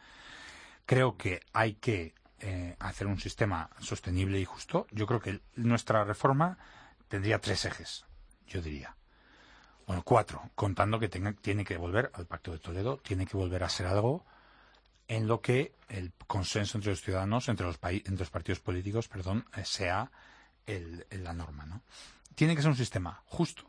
Creo que hay que eh, hacer un sistema sostenible y justo. Yo creo que nuestra reforma tendría tres ejes, yo diría. Bueno, cuatro, contando que tenga, tiene que volver al Pacto de Toledo, tiene que volver a ser algo en lo que el consenso entre los ciudadanos, entre los, paí- entre los partidos políticos, perdón, eh, sea el, el, la norma, ¿no? Tiene que ser un sistema justo.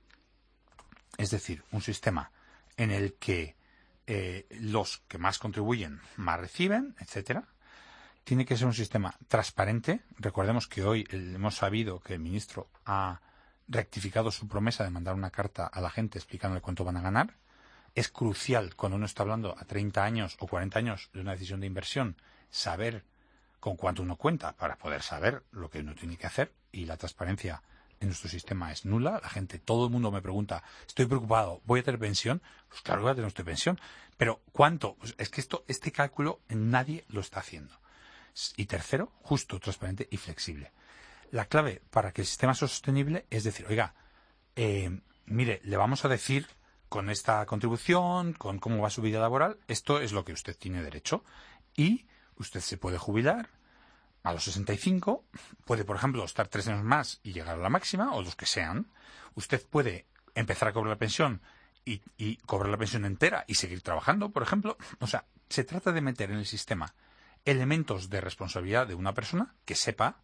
Es decir, un sistema en el que eh, los que más contribuyen más reciben, etcétera. Tiene que ser un sistema transparente. Recordemos que hoy el, hemos sabido que el ministro ha rectificado su promesa de mandar una carta a la gente explicándole cuánto van a ganar. Es crucial cuando uno está hablando a treinta años o cuarenta años de una decisión de inversión saber con cuánto uno cuenta para poder saber lo que uno tiene que hacer, y la transparencia en nuestro sistema es nula. La gente, todo el mundo me pregunta, estoy preocupado, ¿voy a tener pensión? Pues claro que voy a tener usted pensión, pero ¿cuánto? Pues es que esto, este cálculo nadie lo está haciendo. Y tercero, justo, transparente y flexible. La clave para que el sistema sea sostenible es decir, oiga, eh, mire, le vamos a decir con esta contribución, con cómo va su vida laboral, esto es lo que usted tiene derecho. Y usted se puede jubilar a los sesenta y cinco, puede, por ejemplo, estar tres años más y llegar a la máxima, o los que sean. Usted puede empezar a cobrar la pensión y, y cobrar la pensión entera y seguir trabajando, por ejemplo. O sea, se trata de meter en el sistema elementos de responsabilidad de una persona que sepa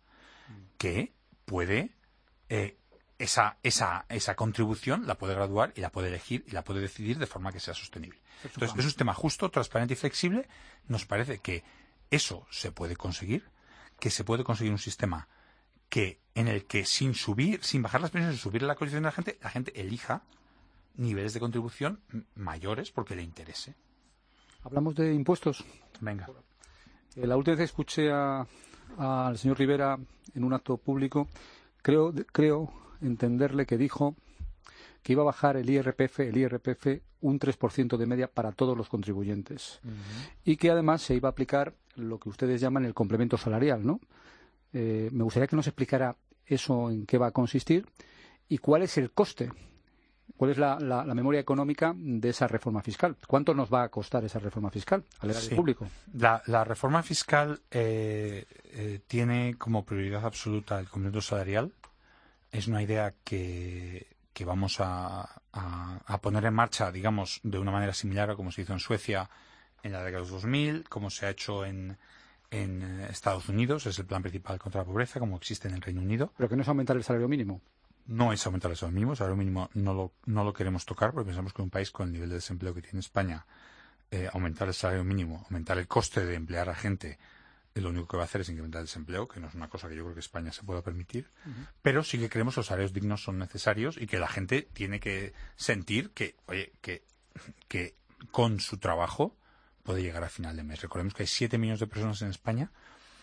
que puede eh, esa, esa, esa contribución la puede graduar y la puede elegir y la puede decidir de forma que sea sostenible. Entonces, es un sistema justo, transparente y flexible. Nos parece que eso se puede conseguir, que se puede conseguir un sistema que en el que sin subir, sin bajar las pensiones, subir la cotización de la gente, la gente elija niveles de contribución mayores porque le interese. Hablamos de impuestos. Venga. Eh, la última vez que escuché a, a, al señor Rivera en un acto público, creo, creo entenderle que dijo que iba a bajar el I R P F, el I R P F un tres por ciento de media para todos los contribuyentes. Uh-huh. Y que además se iba a aplicar lo que ustedes llaman el complemento salarial, ¿no? Eh, me gustaría que nos explicara eso, en qué va a consistir y cuál es el coste, cuál es la, la, la memoria económica de esa reforma fiscal. ¿Cuánto nos va a costar esa reforma fiscal al erario sí. público? La, la reforma fiscal eh, eh, tiene como prioridad absoluta el complemento salarial. Es una idea que, que vamos a, a, a poner en marcha, digamos, de una manera similar a como se hizo en Suecia en la década de los dos mil, como se ha hecho en en Estados Unidos, es el plan principal contra la pobreza, como existe en el Reino Unido. ¿Pero que no es aumentar el salario mínimo? No es aumentar el salario mínimo. El salario mínimo no lo, no lo queremos tocar porque pensamos que un país con el nivel de desempleo que tiene España, eh, aumentar el salario mínimo, aumentar el coste de emplear a gente, eh, lo único que va a hacer es incrementar el desempleo, que no es una cosa que yo creo que España se pueda permitir. Uh-huh. Pero sí que creemos que los salarios dignos son necesarios y que la gente tiene que sentir que, oye, que, que con su trabajo puede llegar a final de mes. Recordemos que hay siete millones de personas en España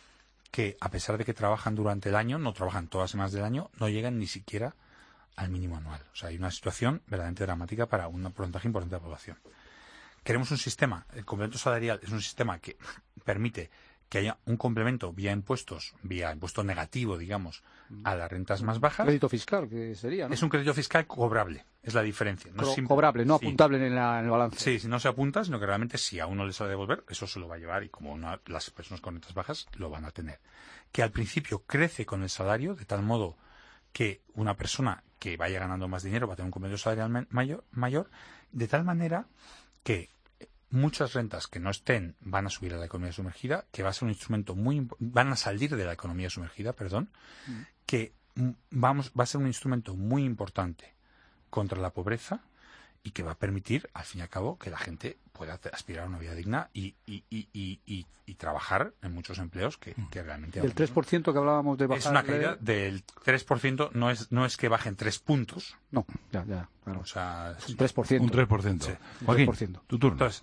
que, a pesar de que trabajan durante el año, no trabajan todas las semanas del año, no llegan ni siquiera al mínimo anual. O sea, hay una situación verdaderamente dramática para un porcentaje importante de la población. Queremos un sistema, el complemento salarial es un sistema que permite que haya un complemento vía impuestos, vía impuesto negativo, digamos, a las rentas más bajas. Crédito fiscal, que sería, ¿no? Es un crédito fiscal cobrable, es la diferencia. No Co- es simple, cobrable, no sí. apuntable en, la, en el balance. Sí, si no se apunta, sino que realmente si a uno le sale a devolver, eso se lo va a llevar y como una, las personas con rentas bajas lo van a tener. Que al principio crece con el salario, de tal modo que una persona que vaya ganando más dinero va a tener un complemento salarial mayor, mayor de tal manera que muchas rentas que no estén van a subir a la economía sumergida, que va a ser un instrumento muy van a salir de la economía sumergida, perdón, mm. que vamos va a ser un instrumento muy importante contra la pobreza y que va a permitir, al fin y al cabo, que la gente pueda aspirar a una vida digna y, y, y, y, y, y trabajar en muchos empleos que, que realmente... El tres por ciento que hablábamos de bajar... Es una caída del tres por ciento, no es, no es que bajen tres puntos. No, ya, ya, claro. O sea, es un tres por ciento. Un tres por ciento. Sí. Joaquín, tres por ciento. Tu turno. Entonces,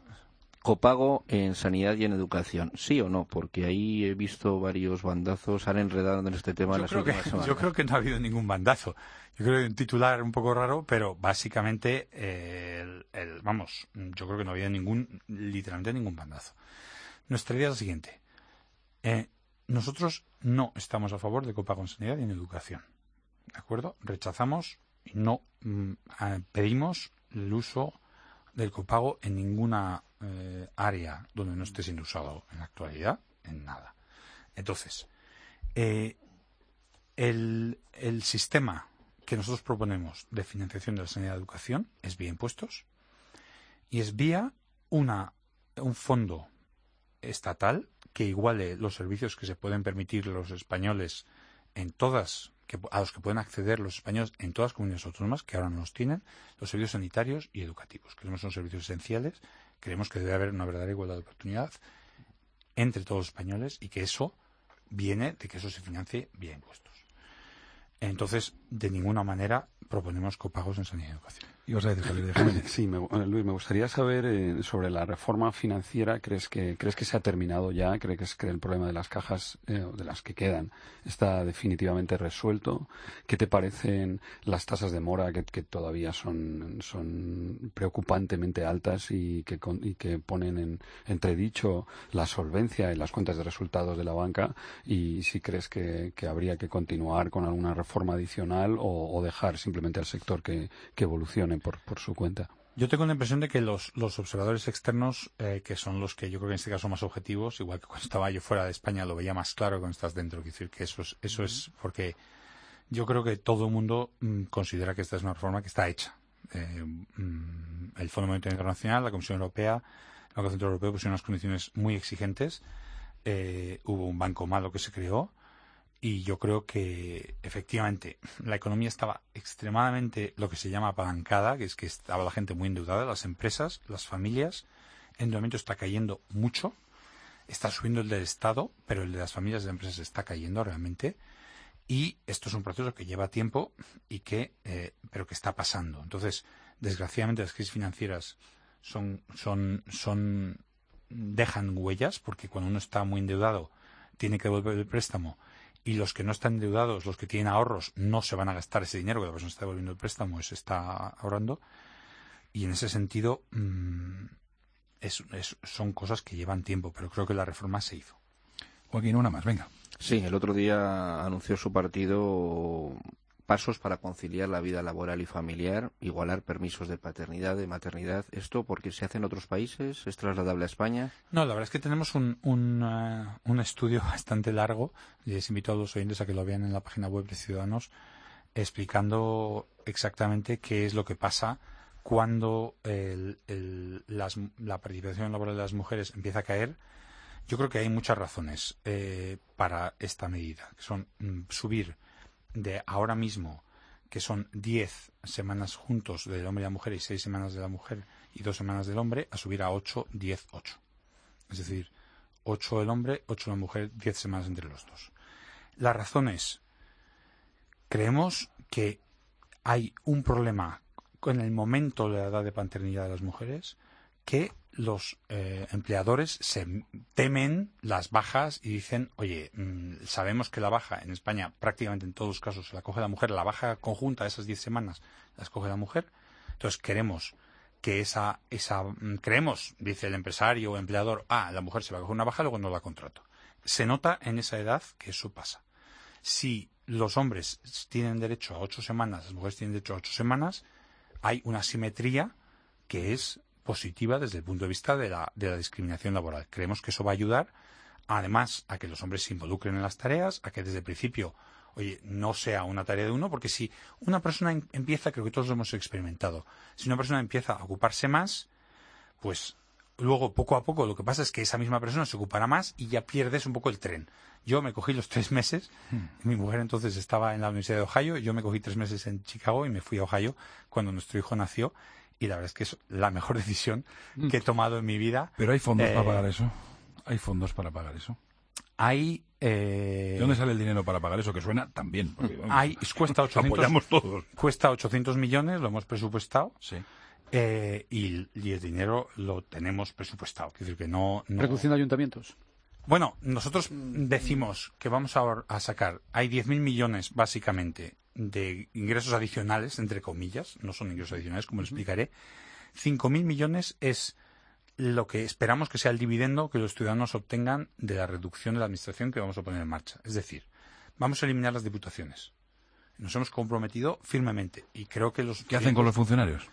copago en sanidad y en educación, ¿sí o no? Porque ahí he visto varios bandazos, han enredado en este tema yo las creo últimas que, semanas. Yo creo que no ha habido ningún bandazo. Yo creo que un titular un poco raro, pero básicamente, eh, el, el, vamos, yo creo que no ha habido ningún, literalmente ningún bandazo. Nuestra idea es la siguiente. Eh, nosotros no estamos a favor de copago en sanidad y en educación. ¿De acuerdo? Rechazamos y no mm, pedimos el uso del copago en ninguna eh, área donde no esté siendo usado en la actualidad, en nada. Entonces, eh, el, el sistema que nosotros proponemos de financiación de la sanidad y educación es vía impuestos y es vía una, un fondo estatal que iguale los servicios que se pueden permitir los españoles en todas que, a los que pueden acceder los españoles en todas las comunidades autónomas que ahora no los tienen, los servicios sanitarios y educativos. Creemos que son servicios esenciales, creemos que debe haber una verdadera igualdad de oportunidad entre todos los españoles y que eso viene de que eso se financie vía impuestos. Entonces, de ninguna manera proponemos copagos en sanidad y educación. ¿Y vas a decir, Javier, déjame? Sí, me, Luis, me gustaría saber eh, sobre la reforma financiera. ¿Crees que crees que se ha terminado ya? ¿Crees que, es, que el problema de las cajas, eh, de las que quedan, está definitivamente resuelto? ¿Qué te parecen las tasas de mora que, que todavía son, son preocupantemente altas y que, con, y que ponen en entredicho la solvencia y las cuentas de resultados de la banca? Y si crees que, que habría que continuar con alguna reforma adicional o, o dejar simplemente al sector que, que evolucione Por, por su cuenta. Yo tengo la impresión de que los, los observadores externos, eh, que son los que yo creo que en este caso son más objetivos, igual que cuando estaba yo fuera de España lo veía más claro que cuando estás dentro. Quiero decir que eso es, eso es porque yo creo que todo el mundo mm, considera que esta es una reforma que está hecha. Eh, el Fondo Monetario Internacional, la Comisión Europea, el Banco Central Europeo pusieron unas condiciones muy exigentes. Eh, hubo un banco malo que se creó y yo creo que efectivamente la economía estaba extremadamente lo que se llama apalancada, que es que estaba la gente muy endeudada, las empresas, las familias. El endeudamiento está cayendo mucho, está subiendo el del Estado, pero el de las familias y las empresas está cayendo realmente. Y esto es un proceso que lleva tiempo y que, eh, pero que está pasando. Entonces, desgraciadamente, las crisis financieras son, son, son, dejan huellas, porque cuando uno está muy endeudado, tiene que devolver el préstamo, y los que no están endeudados, los que tienen ahorros, no se van a gastar ese dinero que la persona está devolviendo el préstamo y se está ahorrando. Y en ese sentido, mmm, es, es, son cosas que llevan tiempo, pero creo que la reforma se hizo. Joaquín, una más, venga. Sí, el otro día anunció su partido pasos para conciliar la vida laboral y familiar, igualar permisos de paternidad, de maternidad. ¿Esto porque se hace en otros países? ¿Es trasladable a España? No, la verdad es que tenemos un, un, uh, un estudio bastante largo, y les invito a los oyentes a que lo vean en la página web de Ciudadanos, explicando exactamente qué es lo que pasa cuando el, el, las, la participación laboral de las mujeres empieza a caer. Yo creo que hay muchas razones eh, para esta medida, que son mm, subir de ahora mismo, que son diez semanas juntos del hombre y la mujer y seis semanas de la mujer y dos semanas del hombre, a subir a ocho, diez, ocho. Es decir, ocho el hombre, ocho la mujer, diez semanas entre los dos. La razón es, creemos que hay un problema con el momento de la edad de paternidad de las mujeres, que los eh, empleadores se temen las bajas y dicen, oye, mmm, sabemos que la baja en España prácticamente en todos los casos se la coge la mujer, la baja conjunta de esas diez semanas las coge la mujer, entonces queremos que esa, esa mmm, creemos, dice el empresario o empleador, ah, la mujer se va a coger una baja, luego no la contrato. Se nota en esa edad que eso pasa. Si los hombres tienen derecho a ocho semanas, las mujeres tienen derecho a ocho semanas, hay una simetría que es positiva desde el punto de vista de la, de la discriminación laboral. Creemos que eso va a ayudar, además, a que los hombres se involucren en las tareas, a que desde el principio, oye, no sea una tarea de uno, porque si una persona em- empieza, creo que todos lo hemos experimentado, si una persona empieza a ocuparse más, pues luego, poco a poco, lo que pasa es que esa misma persona se ocupará más y ya pierdes un poco el tren. Yo me cogí los tres meses, hmm. mi mujer entonces estaba en la Universidad de Ohio, yo me cogí tres meses en Chicago y me fui a Ohio cuando nuestro hijo nació. Y la verdad es que es la mejor decisión que he tomado en mi vida. Pero hay fondos eh, para pagar eso. Hay fondos para pagar eso. Hay. Eh... ¿De dónde sale el dinero para pagar eso? Que suena tan bien. Porque, vamos, hay, cuesta ochocientos, apoyamos todos. Cuesta ochocientos millones, lo hemos presupuestado. Sí. Eh, y, y el dinero lo tenemos presupuestado. Es decir, que no, no... ¿Reducción de ayuntamientos? Bueno, nosotros decimos que vamos a, a sacar. Hay diez mil millones, básicamente, de ingresos adicionales, entre comillas, no son ingresos adicionales, como lo explicaré. cinco mil millones es lo que esperamos que sea el dividendo que los ciudadanos obtengan de la reducción de la administración que vamos a poner en marcha. Es decir, vamos a eliminar las diputaciones. Nos hemos comprometido firmemente y creo que los... ¿Qué hacen con los funcionarios?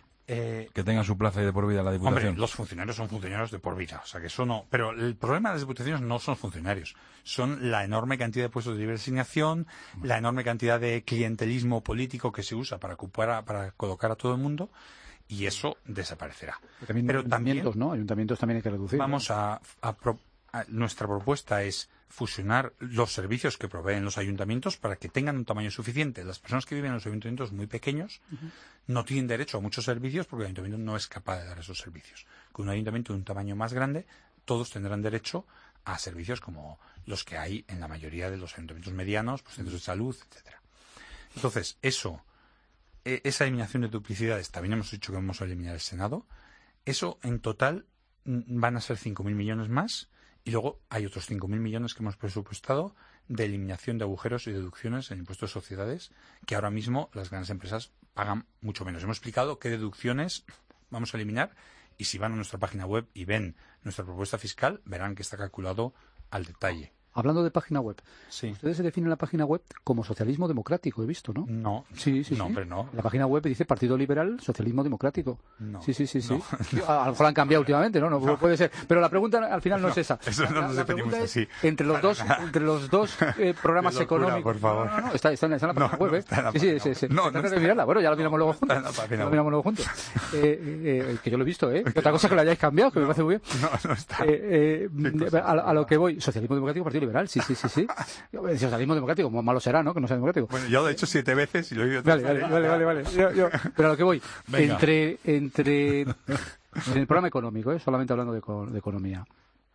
Eh, que tengan su plaza y de por vida la diputación. Hombre, los funcionarios son funcionarios de por vida, o sea que eso no. Pero el problema de las diputaciones no son funcionarios, son la enorme cantidad de puestos de libre asignación, la enorme cantidad de clientelismo político que se usa para ocupar a, para colocar a todo el mundo, y eso desaparecerá. También pero ayuntamientos, también, ¿no? Ayuntamientos también hay que reducir. Vamos a, a, pro, a nuestra propuesta es fusionar los servicios que proveen los ayuntamientos para que tengan un tamaño suficiente. Las personas que viven en los ayuntamientos muy pequeños uh-huh. no tienen derecho a muchos servicios porque el ayuntamiento no es capaz de dar esos servicios. Con un ayuntamiento de un tamaño más grande, todos tendrán derecho a servicios como los que hay en la mayoría de los ayuntamientos medianos, pues, centros de salud, etcétera. Entonces, eso, eh, esa eliminación de duplicidades, también hemos dicho que vamos a eliminar el Senado, eso en total van a ser cinco mil millones más. Y luego hay otros cinco mil millones que hemos presupuestado de eliminación de agujeros y deducciones en impuestos de sociedades, que ahora mismo las grandes empresas pagan mucho menos. Hemos explicado qué deducciones vamos a eliminar y si van a nuestra página web y ven nuestra propuesta fiscal, verán que está calculado al detalle Hablando de página web, Sí. ustedes se definen la página web como socialismo democrático, he visto, ¿no? No. Sí, sí, No, sí. hombre, no. La página web dice Partido Liberal, Socialismo Democrático. No. Sí, sí, sí, sí. No. A, a lo mejor la han cambiado últimamente, ¿no? No, No. puede ser. Pero la pregunta al final no, No, es esa. eso no la, nos la definimos pregunta es, así. entre los dos, entre los dos eh, programas Qué locura, económicos. por favor. No, no, no, está, está, en, está en la página No, web, no ¿eh? está en la sí, sí, página sí, web. sí. No, no Trata de está. mirarla. Bueno, ya lo miramos luego No juntos. está en la página Ya lo web. miramos luego juntos. Eh, eh, eh, que yo lo he visto, ¿eh? Otra cosa que lo hayáis cambiado, que me parece muy bien. No, no está. Eh, eh, a, a lo que voy, socialismo democrático, Partido Liberal, sí, sí, sí, sí. Socialismo democrático, como malo será, ¿no? Que no sea democrático. Bueno, yo lo he hecho siete veces y lo he oído Vale, vale, vale, vale, vale. Yo- yo- pero a lo que voy, Venga. entre, entre, en el programa económico, ¿eh? Solamente hablando de, eco- de economía,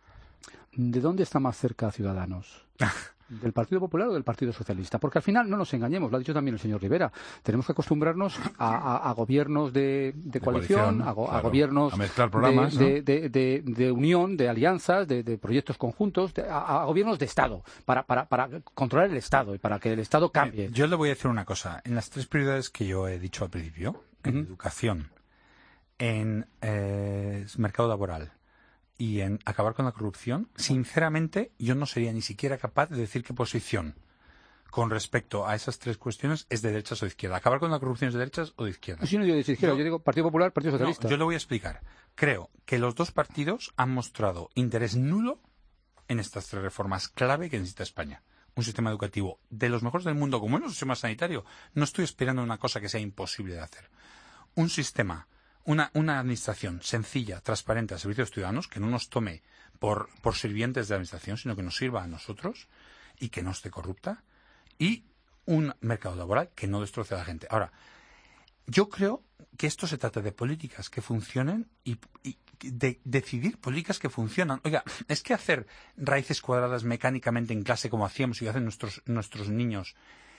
¿de dónde está más cerca Ciudadanos? ¿Del Partido Popular o del Partido Socialista? Porque al final, no nos engañemos, lo ha dicho también el señor Rivera, tenemos que acostumbrarnos a, a- a gobiernos de, de coalición, coalición, a, go- a claro. gobiernos A mezclar programas, de, ¿no? de- de- de- de unión, de alianzas, de, de proyectos conjuntos, de- a, a gobiernos de Estado, para, para, para controlar el Estado y para que el Estado cambie. Yo le voy a decir una cosa. En las tres prioridades que yo he dicho al principio, en educación, en eh, mercado laboral y en acabar con la corrupción, sinceramente yo no sería ni siquiera capaz de decir qué posición con respecto a esas tres cuestiones es de derechas o de izquierda. ¿Acabar con la corrupción es de derechas o de izquierda? Si no digo de izquierda, yo digo Partido Popular, Partido Socialista. No, yo le voy a explicar. Creo que los dos partidos han mostrado interés nulo en estas tres reformas clave que necesita España. Un sistema educativo de los mejores del mundo, como es el sistema sanitario. No estoy esperando una cosa que sea imposible de hacer. Un sistema, una, una administración sencilla, transparente, al servicio de los ciudadanos, que no nos tome por, por sirvientes de la administración, sino que nos sirva a nosotros y que no esté corrupta. Y un mercado laboral que no destroce a la gente. Ahora, yo creo que esto se trata de políticas que funcionen y, y de decidir políticas que funcionan. Oiga, es que hacer raíces cuadradas mecánicamente en clase como hacíamos y hacen nuestros, nuestros niños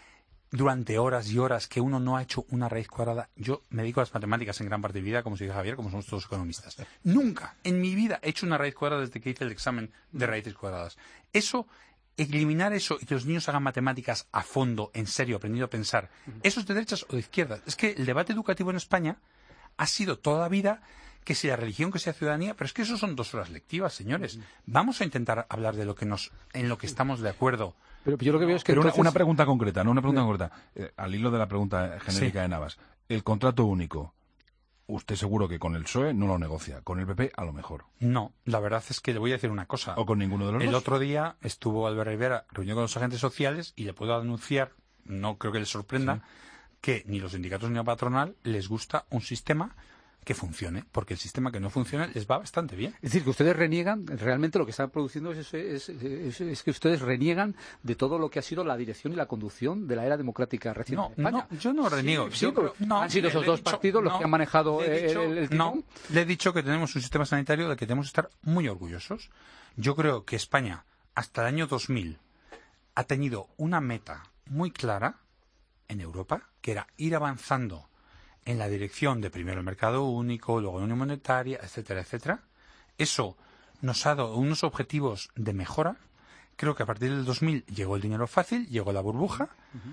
durante horas y horas que uno no ha hecho una raíz cuadrada. Yo me dedico a las matemáticas en gran parte de mi vida, como se dice Javier, como somos todos economistas. Nunca en mi vida he hecho una raíz cuadrada desde que hice el examen de raíces cuadradas. Eso... Eliminar eso y que los niños hagan matemáticas a fondo, en serio, aprendiendo a pensar, ¿eso es de derechas o de izquierdas? Es que el debate educativo en España ha sido toda la vida que sea religión, que sea ciudadanía, pero es que eso son dos horas lectivas, señores. Vamos a intentar hablar de lo que nos, en lo que estamos de acuerdo. Pero yo lo que veo es que Pero una, entonces- una pregunta concreta, no una pregunta concreta. Eh, al hilo de la pregunta genérica Sí. de Navas. El contrato único, usted seguro que con el P S O E no lo negocia. Con el P P a lo mejor. No, la verdad es que le voy a decir una cosa. O con ninguno de los El dos. otro día estuvo Albert Rivera reunido con los agentes sociales y le puedo anunciar, no creo que le sorprenda, que ni los sindicatos ni la patronal les gusta un sistema que funcione, porque el sistema que no funciona les va bastante bien. Es decir, que ustedes reniegan, realmente lo que están produciendo es, es, es- es que ustedes reniegan de todo lo que ha sido la dirección y la conducción de la era democrática reciente No, en España. no, yo no reniego. Sí, Yo sí, creo- no, han sido esos le he dos dicho- partidos los no, que han manejado le he el, dicho- el, el No, timón. le he dicho que tenemos un sistema sanitario del que tenemos que estar muy orgullosos. Yo creo que España, hasta el año dos mil, ha tenido una meta muy clara en Europa, que era ir avanzando en la dirección de primero el mercado único, luego la unión monetaria, etcétera, etcétera. Eso nos ha dado unos objetivos de mejora. Creo que a partir del dos mil llegó el dinero fácil, llegó la burbuja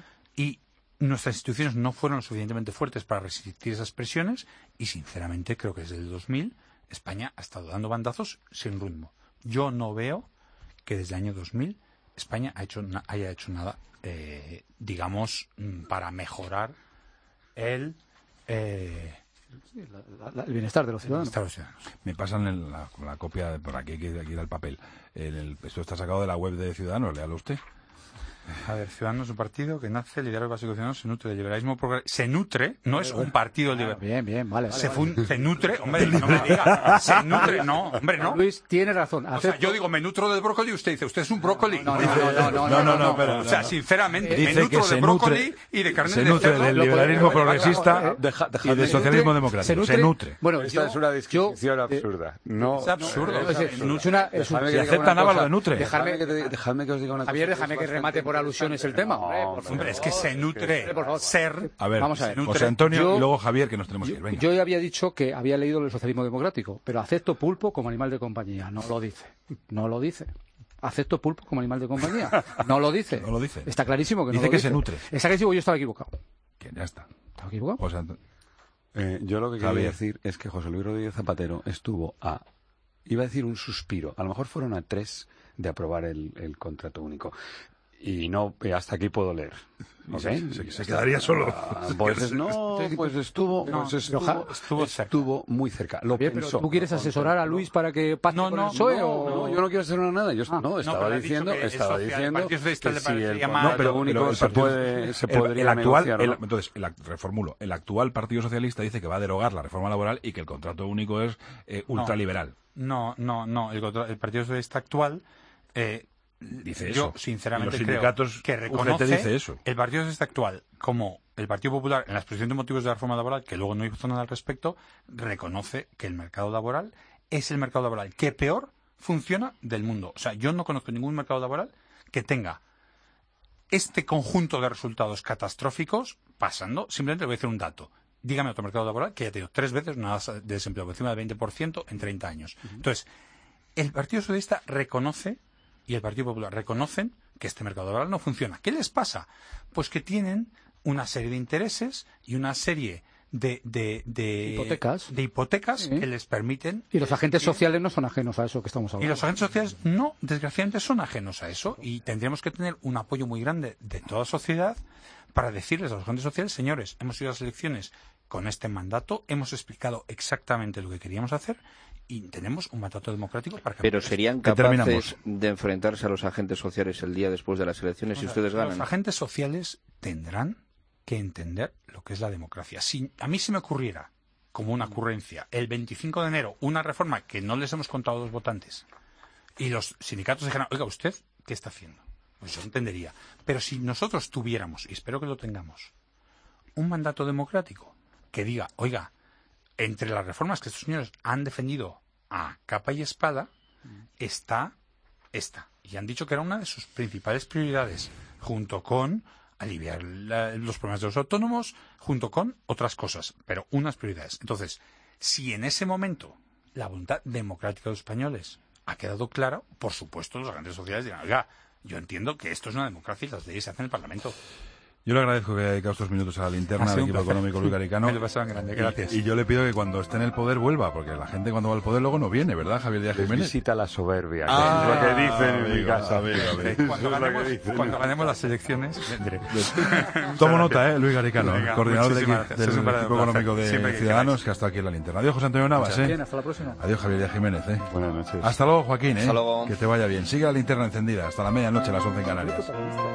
y nuestras instituciones no fueron lo suficientemente fuertes para resistir esas presiones y, sinceramente, creo que desde el dos mil España ha estado dando bandazos sin rumbo. Yo no veo que desde el año dos mil España ha hecho na- haya hecho nada, eh, digamos, mm, para mejorar el... Eh, La- la- el bienestar de los ciudadanos. bienestar de los ciudadanos. Me pasan el- la, la copia, de- por aquí, que aquí da el papel. El- el- esto está sacado de la web de Ciudadanos, léalo usted. A ver, Ciudadanos es un partido que nace, el liderazgo básico de Ciudadanos, se nutre del liberalismo progresista. Se nutre, no es un partido liberal. Bien, bien, vale. Se, vale, fun- se nutre, hombre, no me diga. Se nutre, no, hombre, no. Luis tiene razón. O sea, yo digo, me nutro del brócoli y usted dice, usted es un brócoli. No, no, no, no, no, No, no, no, pero- O sea, sinceramente, Dice me nutro que se de brócoli nutre- y de carne se de nutre cerdo. del Lo liberalismo puede- progresista Deja- y dejadme- del socialismo democrático. Se nutre. Bueno, Esta yo- es una descripción yo, eh, absurda. No, Es absurdo. es Es absurda. es una- es un- Dejadme Si que diga acepta una Nava, cosa. lo nutre. Dejadme que, te- dejadme que os diga una cosa. Javier, que es déjame que bastante remate por alusiones el tema. Hombre, por favor. Hombre, es que se nutre Por favor. ser... A ver, Vamos a ver. José Nutre. Antonio Yo- y luego Javier, que nos tenemos que ir. Venga. Yo ya había dicho que había leído el socialismo democrático, pero acepto pulpo como animal de compañía. No lo dice. No lo dice. Acepto pulpo como animal de compañía. No lo dice. No lo dice. Está clarísimo que no Dice lo que dice. se nutre. Está clarísimo que yo estaba equivocado. Que ya está. ¿Estaba equivocado? José Antonio. Eh, yo lo que quería Javier. decir es que José Luis Rodríguez Zapatero estuvo a iba a decir un suspiro, a lo mejor fueron a tres de aprobar el, el contrato único. Y no, hasta aquí puedo leer. ¿Okay? Se, se, se quedaría solo. Ah, pues no, pues estuvo, no, pues estuvo, estuvo, estuvo muy cerca. Lo Bien, pensó. pero ¿tú quieres asesorar a Luis para que pacte no, con no, el P S O E? no, o... no, yo no quiero asesorar nada. Yo ah, no, estaba no, diciendo, estaba social, diciendo el que le si el no, contrato pero, único pero el se partido, puede, se el, podría el actual, negociar, el, ¿no? entonces, el, reformulo, el actual Partido Socialista dice que va a derogar la reforma laboral y que el contrato único es eh, ultraliberal. No, no, no. El, el Partido Socialista actual eh, dice yo, eso. sinceramente, y los sindicatos creo que reconoce U G T dice eso. El Partido Socialista actual, como el Partido Popular, en la exposición de motivos de la reforma laboral, que luego no hizo nada al respecto, reconoce que el mercado laboral es el mercado laboral que peor funciona del mundo. O sea, yo no conozco ningún mercado laboral que tenga este conjunto de resultados catastróficos pasando. Simplemente le voy a decir un dato. Dígame otro mercado laboral que haya tenido tres veces una tasa de desempleo por encima del veinte por ciento en treinta años. Uh-huh. Entonces, el Partido Socialista reconoce y el Partido Popular reconocen que este mercado laboral no funciona. ¿Qué les pasa? Pues que tienen una serie de intereses y una serie de, de, de hipotecas, de hipotecas sí. que les permiten... Y los agentes sociales no son ajenos a eso que estamos hablando. Y los agentes sociales no, desgraciadamente, son ajenos a eso. Y tendríamos que tener un apoyo muy grande de toda la sociedad para decirles a los agentes sociales, señores, hemos ido a las elecciones con este mandato, hemos explicado exactamente lo que queríamos hacer y tenemos un mandato democrático para que... Pero serían capaces de enfrentarse a los agentes sociales el día después de las elecciones si ustedes ganan. Los agentes sociales tendrán que entender lo que es la democracia. Si a mí se me ocurriera, como una ocurrencia, el veinticinco de enero, una reforma que no les hemos contado a los votantes, y los sindicatos dijeran, oiga, ¿usted qué está haciendo? Pues yo entendería. Pero si nosotros tuviéramos, y espero que lo tengamos, un mandato democrático que diga, oiga, entre las reformas que estos señores han defendido a capa y espada, está esta. Y han dicho que era una de sus principales prioridades, junto con aliviar la, los problemas de los autónomos, junto con otras cosas, pero unas prioridades. Entonces, si en ese momento la voluntad democrática de los españoles ha quedado clara, por supuesto los agentes sociales dirán, oiga, yo entiendo que esto es una democracia y las leyes se hacen en el Parlamento. Yo le agradezco que haya dedicado estos minutos a la linterna del equipo económico Luis Garicano. Me lo pasaban grande, gracias. Y, y yo le pido que cuando esté en el poder vuelva, porque la gente cuando va al poder luego no viene, ¿verdad, Javier Díaz Jiménez? Visita la soberbia, que ah, es lo que dicen en mi casa. Amigo, amigo. Cuando, ganemos, cuando ganemos las elecciones, vendré. Tomo nota, ¿eh? Luis Garicano, Venga, coordinador del, equi- del equipo económico de que Ciudadanos, que ha estado aquí en la linterna. Adiós, José Antonio Navas, ¿eh? Bien, hasta la próxima. Adiós, Javier Díaz Jiménez, ¿eh? Buenas noches. Hasta luego, Joaquín, ¿eh? Hasta luego. Que te vaya bien. Sigue la linterna encendida hasta la medianoche, las once en Canarias.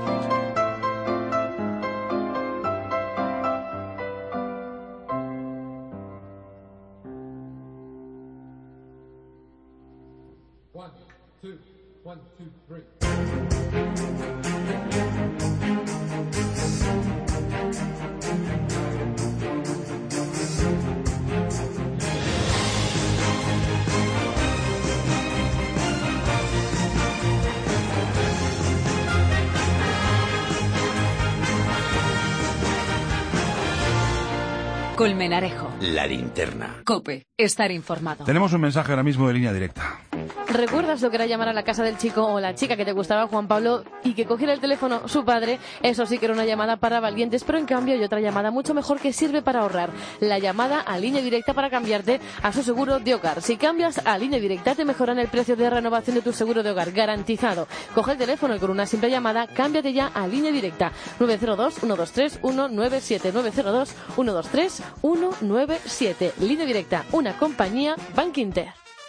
Colmenarejo. La linterna. COPE. Estar informado. Tenemos un mensaje ahora mismo de línea directa. ¿Recuerdas lo que era llamar a la casa del chico o la chica que te gustaba, Juan Pablo, y que cogiera el teléfono su padre? Eso sí que era una llamada para valientes, pero en cambio hay otra llamada mucho mejor que sirve para ahorrar. La llamada a línea directa para cambiarte a su seguro de hogar. Si cambias a línea directa te mejoran el precio de renovación de tu seguro de hogar, garantizado. Coge el teléfono y con una simple llamada cámbiate ya a línea directa. nueve cero dos, uno dos tres, uno nueve siete, nueve cero dos, uno dos tres, uno nueve siete. Línea directa, una compañía Bankinter.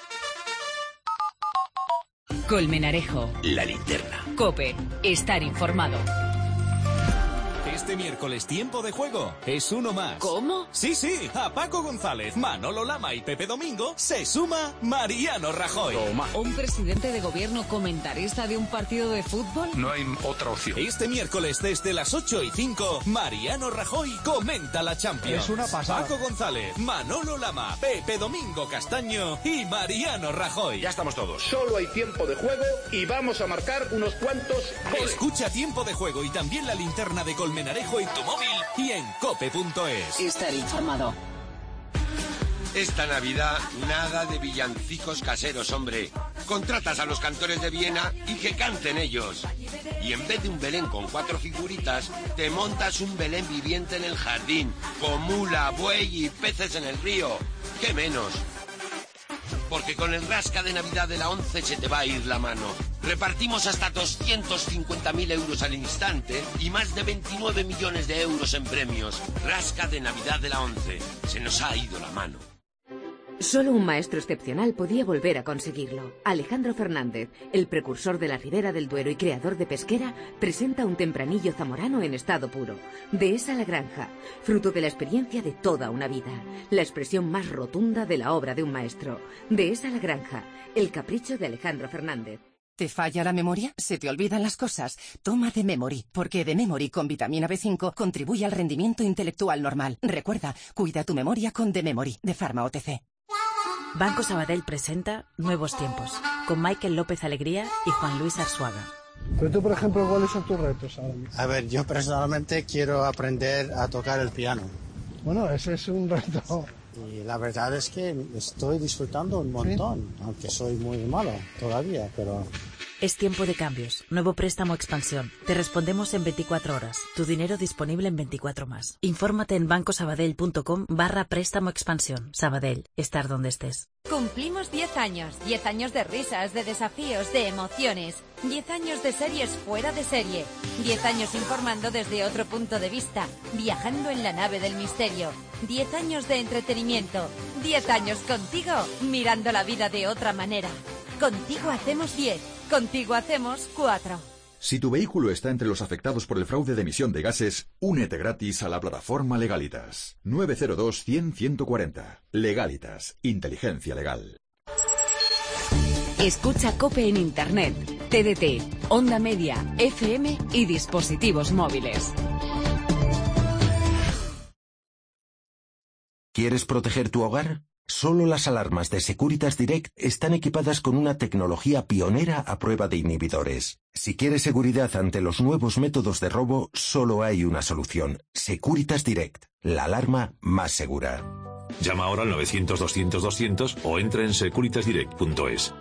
Colmenarejo. La linterna. COPE. Estar informado. Este miércoles tiempo de juego es uno más. ¿Cómo? Sí, sí, a Paco González, Manolo Lama y Pepe Domingo se suma Mariano Rajoy. Toma. ¿Un presidente de gobierno comentarista de un partido de fútbol? No hay otra opción. Este miércoles desde las ocho y cinco, Mariano Rajoy comenta la Champions. Es una pasada. Paco González, Manolo Lama, Pepe Domingo Castaño y Mariano Rajoy. Ya estamos todos. Solo hay tiempo de juego y vamos a marcar unos cuantos goles. Escucha tiempo de juego y también la linterna de Colmenarejo en tu móvil y en cope punto es. Estar informado. Esta Navidad, nada de villancicos caseros, hombre. Contratas a los cantores de Viena y que canten ellos. Y en vez de un Belén con cuatro figuritas, te montas un Belén viviente en el jardín, con mula, buey y peces en el río. ¿Qué menos? porque con el rasca de Navidad de la ONCE se te va a ir la mano. Repartimos hasta doscientos cincuenta mil euros al instante y más de veintinueve millones de euros en premios. Rasca de Navidad de la ONCE. Se nos ha ido la mano. Solo un maestro excepcional podía volver a conseguirlo. Alejandro Fernández, el precursor de la Ribera del Duero y creador de Pesquera, presenta un tempranillo zamorano en estado puro. Dehesa la granja, fruto de la experiencia de toda una vida. La expresión más rotunda de la obra de un maestro. Dehesa la granja, el capricho de Alejandro Fernández. ¿Te falla la memoria? ¿Se te olvidan las cosas? Toma The Memory, porque The Memory con vitamina B cinco contribuye al rendimiento intelectual normal. Recuerda, cuida tu memoria con The Memory, de Pharma O T C. Banco Sabadell presenta Nuevos Tiempos, con Michael López Alegría y Juan Luis Arzuaga. Pero tú, por ejemplo, ¿cuáles son tus retos ahora mismo? A ver, yo personalmente quiero aprender a tocar el piano. Bueno, ese es un reto. Y la verdad es que estoy disfrutando un montón, ¿sí? Aunque soy muy malo todavía, pero... Es tiempo de cambios. Nuevo préstamo Expansión. Te respondemos en veinticuatro horas. Tu dinero disponible en veinticuatro más. Infórmate en bancosabadell.com barra préstamo Expansión. Sabadell. Estar donde estés. Cumplimos diez años. diez años de risas, de desafíos, de emociones. diez años de series fuera de serie. diez años informando desde otro punto de vista. Viajando en la nave del misterio. diez años de entretenimiento. diez años contigo, mirando la vida de otra manera. Contigo hacemos diez. Contigo hacemos cuatro. Si tu vehículo está entre los afectados por el fraude de emisión de gases, únete gratis a la plataforma Legalitas. nueve cero dos, cien, ciento cuarenta. Legalitas. Inteligencia legal. Escucha COPE en Internet, T D T, Onda Media, F M y dispositivos móviles. ¿Quieres proteger tu hogar? Solo las alarmas de Securitas Direct están equipadas con una tecnología pionera a prueba de inhibidores. Si quieres seguridad ante los nuevos métodos de robo, solo hay una solución. Securitas Direct, la alarma más segura. Llama ahora al novecientos, doscientos, doscientos o entra en securitas direct punto es.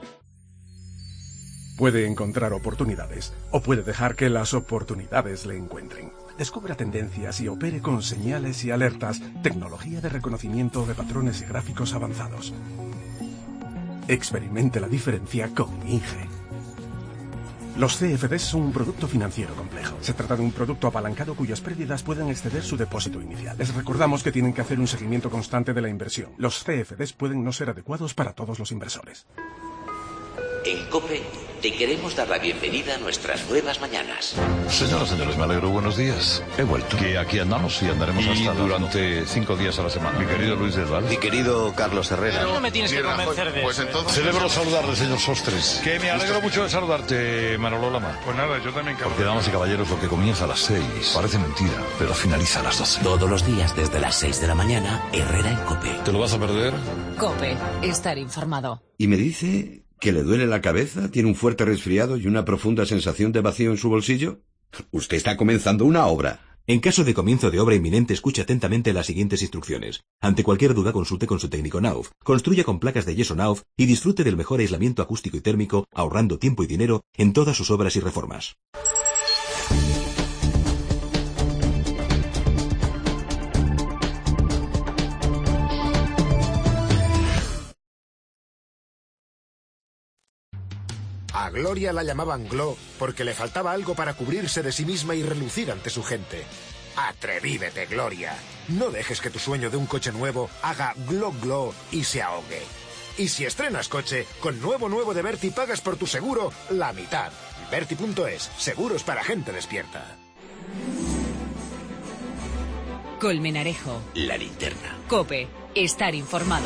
Puede encontrar oportunidades o puede dejar que las oportunidades le encuentren. Descubra tendencias y opere con señales y alertas, tecnología de reconocimiento de patrones y gráficos avanzados. Experimente la diferencia con Inge. Los C F Ds son un producto financiero complejo. Se trata de un producto apalancado cuyas pérdidas pueden exceder su depósito inicial. Les recordamos que tienen que hacer un seguimiento constante de la inversión. Los C F Ds pueden no ser adecuados para todos los inversores. En COPE te queremos dar la bienvenida a nuestras nuevas mañanas. Señoras, señores, me alegro. Buenos días. He vuelto. Que aquí andamos y andaremos y hasta durante la... cinco días a la semana. Mi querido Luis de Val. Mi querido Carlos Herrera. No me tienes que convencer de pues eso. Entonces... Celebro saludarle, señor Sostres. Que me alegro mucho de saludarte, Manolo Lama. Pues nada, yo también, Carlos. Porque, damas y caballeros, lo que comienza a las seis parece mentira, pero finaliza a las doce. Todos los días desde las seis de la mañana, Herrera en COPE. ¿Te lo vas a perder? COPE. Estar informado. Y me dice... ¿Que le duele la cabeza? ¿Tiene un fuerte resfriado y una profunda sensación de vacío en su bolsillo? Usted está comenzando una obra. En caso de comienzo de obra inminente, escuche atentamente las siguientes instrucciones. Ante cualquier duda, consulte con su técnico Nauf. Construya con placas de yeso Nauf y disfrute del mejor aislamiento acústico y térmico, ahorrando tiempo y dinero en todas sus obras y reformas. A Gloria la llamaban Glo porque le faltaba algo para cubrirse de sí misma y relucir ante su gente. Atrevívete, Gloria. No dejes que tu sueño de un coche nuevo haga glo glo y se ahogue. Y si estrenas coche, con nuevo nuevo de Berti pagas por tu seguro la mitad. Berti punto es, seguros para gente despierta. Colmenarejo. La linterna. COPE. Estar informado.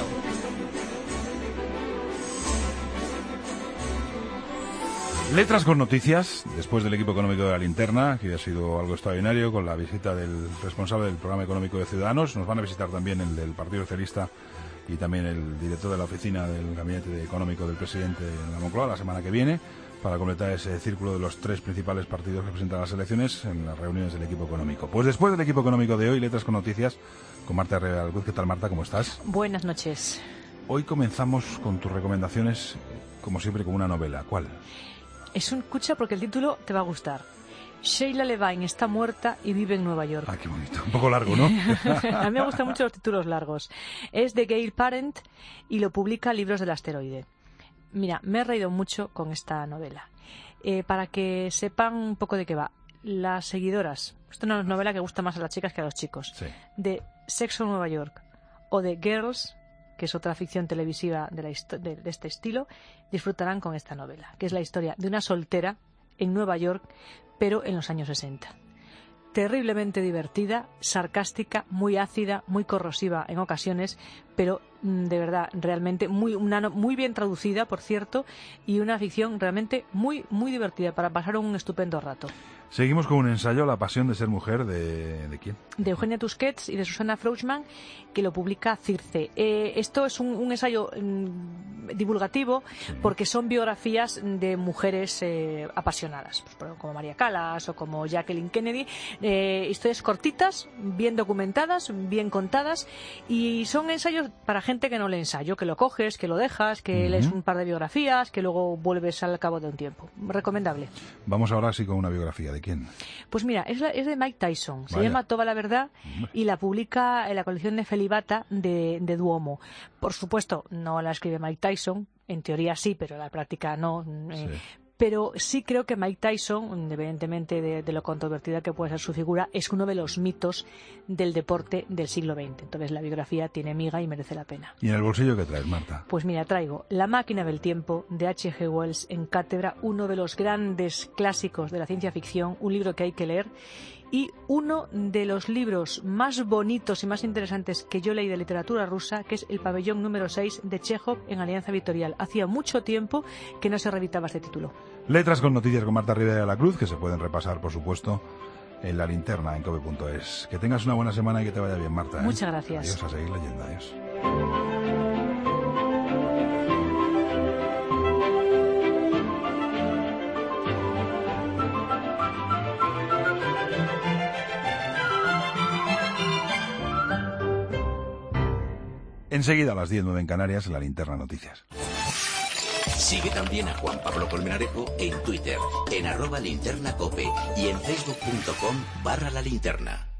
Letras con noticias, después del equipo económico de la linterna, que ha sido algo extraordinario, con la visita del responsable del programa económico de Ciudadanos. Nos van a visitar también el del Partido Socialista y también el director de la oficina del gabinete económico del presidente en la Moncloa la semana que viene, para completar ese círculo de los tres principales partidos que presentan las elecciones en las reuniones del equipo económico. Pues después del equipo económico de hoy, Letras con noticias, con Marta Real. ¿Qué tal, Marta? ¿Cómo estás? Buenas noches. Hoy comenzamos con tus recomendaciones, como siempre, con una novela. ¿Cuál? Es un escucha porque el título te va a gustar. Sheila Levine está muerta y vive en Nueva York. Ah, qué bonito. Un poco largo, ¿no? A mí me gustan mucho los títulos largos. Es de Gail Parent y lo publica Libros del Asteroide. Mira, me he reído mucho con esta novela. Eh, para que sepan un poco de qué va. Las seguidoras, esta es una novela que gusta más a las chicas que a los chicos, sí. de Sexo en Nueva York o de Girls, que es otra ficción televisiva de, la de, de este estilo, disfrutarán con esta novela, que es la historia de una soltera en Nueva York, pero en los años sesenta. Terriblemente divertida, sarcástica, muy ácida, muy corrosiva en ocasiones, pero de verdad, realmente muy, una, muy bien traducida, por cierto, y una ficción realmente muy, muy divertida para pasar un estupendo rato. Seguimos con un ensayo, La pasión de ser mujer, ¿de, de quién? De Eugenia Tusquets y de Susana Frauchman, que lo publica Circe. Eh, esto es un, un ensayo mm, divulgativo, sí. porque son biografías de mujeres eh, apasionadas, pues, como María Callas o como Jacqueline Kennedy. Eh, historias cortitas, bien documentadas, bien contadas, y son ensayos para gente que no lee ensayo, que lo coges, que lo dejas, que uh-huh. lees un par de biografías, que luego vuelves al cabo de un tiempo. Recomendable. Vamos ahora sí con una biografía. ¿De quién? Pues mira, es, la, es de Mike Tyson. Se Vaya. llama Toda la verdad y la publica en la colección de Felibata de, de Duomo. Por supuesto, no la escribe Mike Tyson. En teoría sí, pero en la práctica no. Eh, sí. Pero sí creo que Mike Tyson, independientemente de, de lo controvertida que puede ser su figura, es uno de los mitos del deporte del siglo veinte. Entonces la biografía tiene miga y merece la pena. ¿Y en el bolsillo qué traes, Marta? Pues mira, traigo La máquina del tiempo de H G Wells en cátedra, uno de los grandes clásicos de la ciencia ficción, un libro que hay que leer, y uno de los libros más bonitos y más interesantes que yo leí de literatura rusa, que es El pabellón número seis de Chekhov en Alianza Editorial. Hacía mucho tiempo que no se reeditaba este título. Letras con noticias con Marta Rivera de la Cruz, que se pueden repasar, por supuesto, en La Linterna, en cope punto es. Que tengas una buena semana y que te vaya bien, Marta. ¿eh? Muchas gracias. Adiós, a seguir leyendo. Adiós. Enseguida a las diez, nueve en Canarias, en La Linterna Noticias. Sigue también a Juan Pablo Colmenarejo en Twitter, en arroba linternacope y en facebook punto com barra la linterna.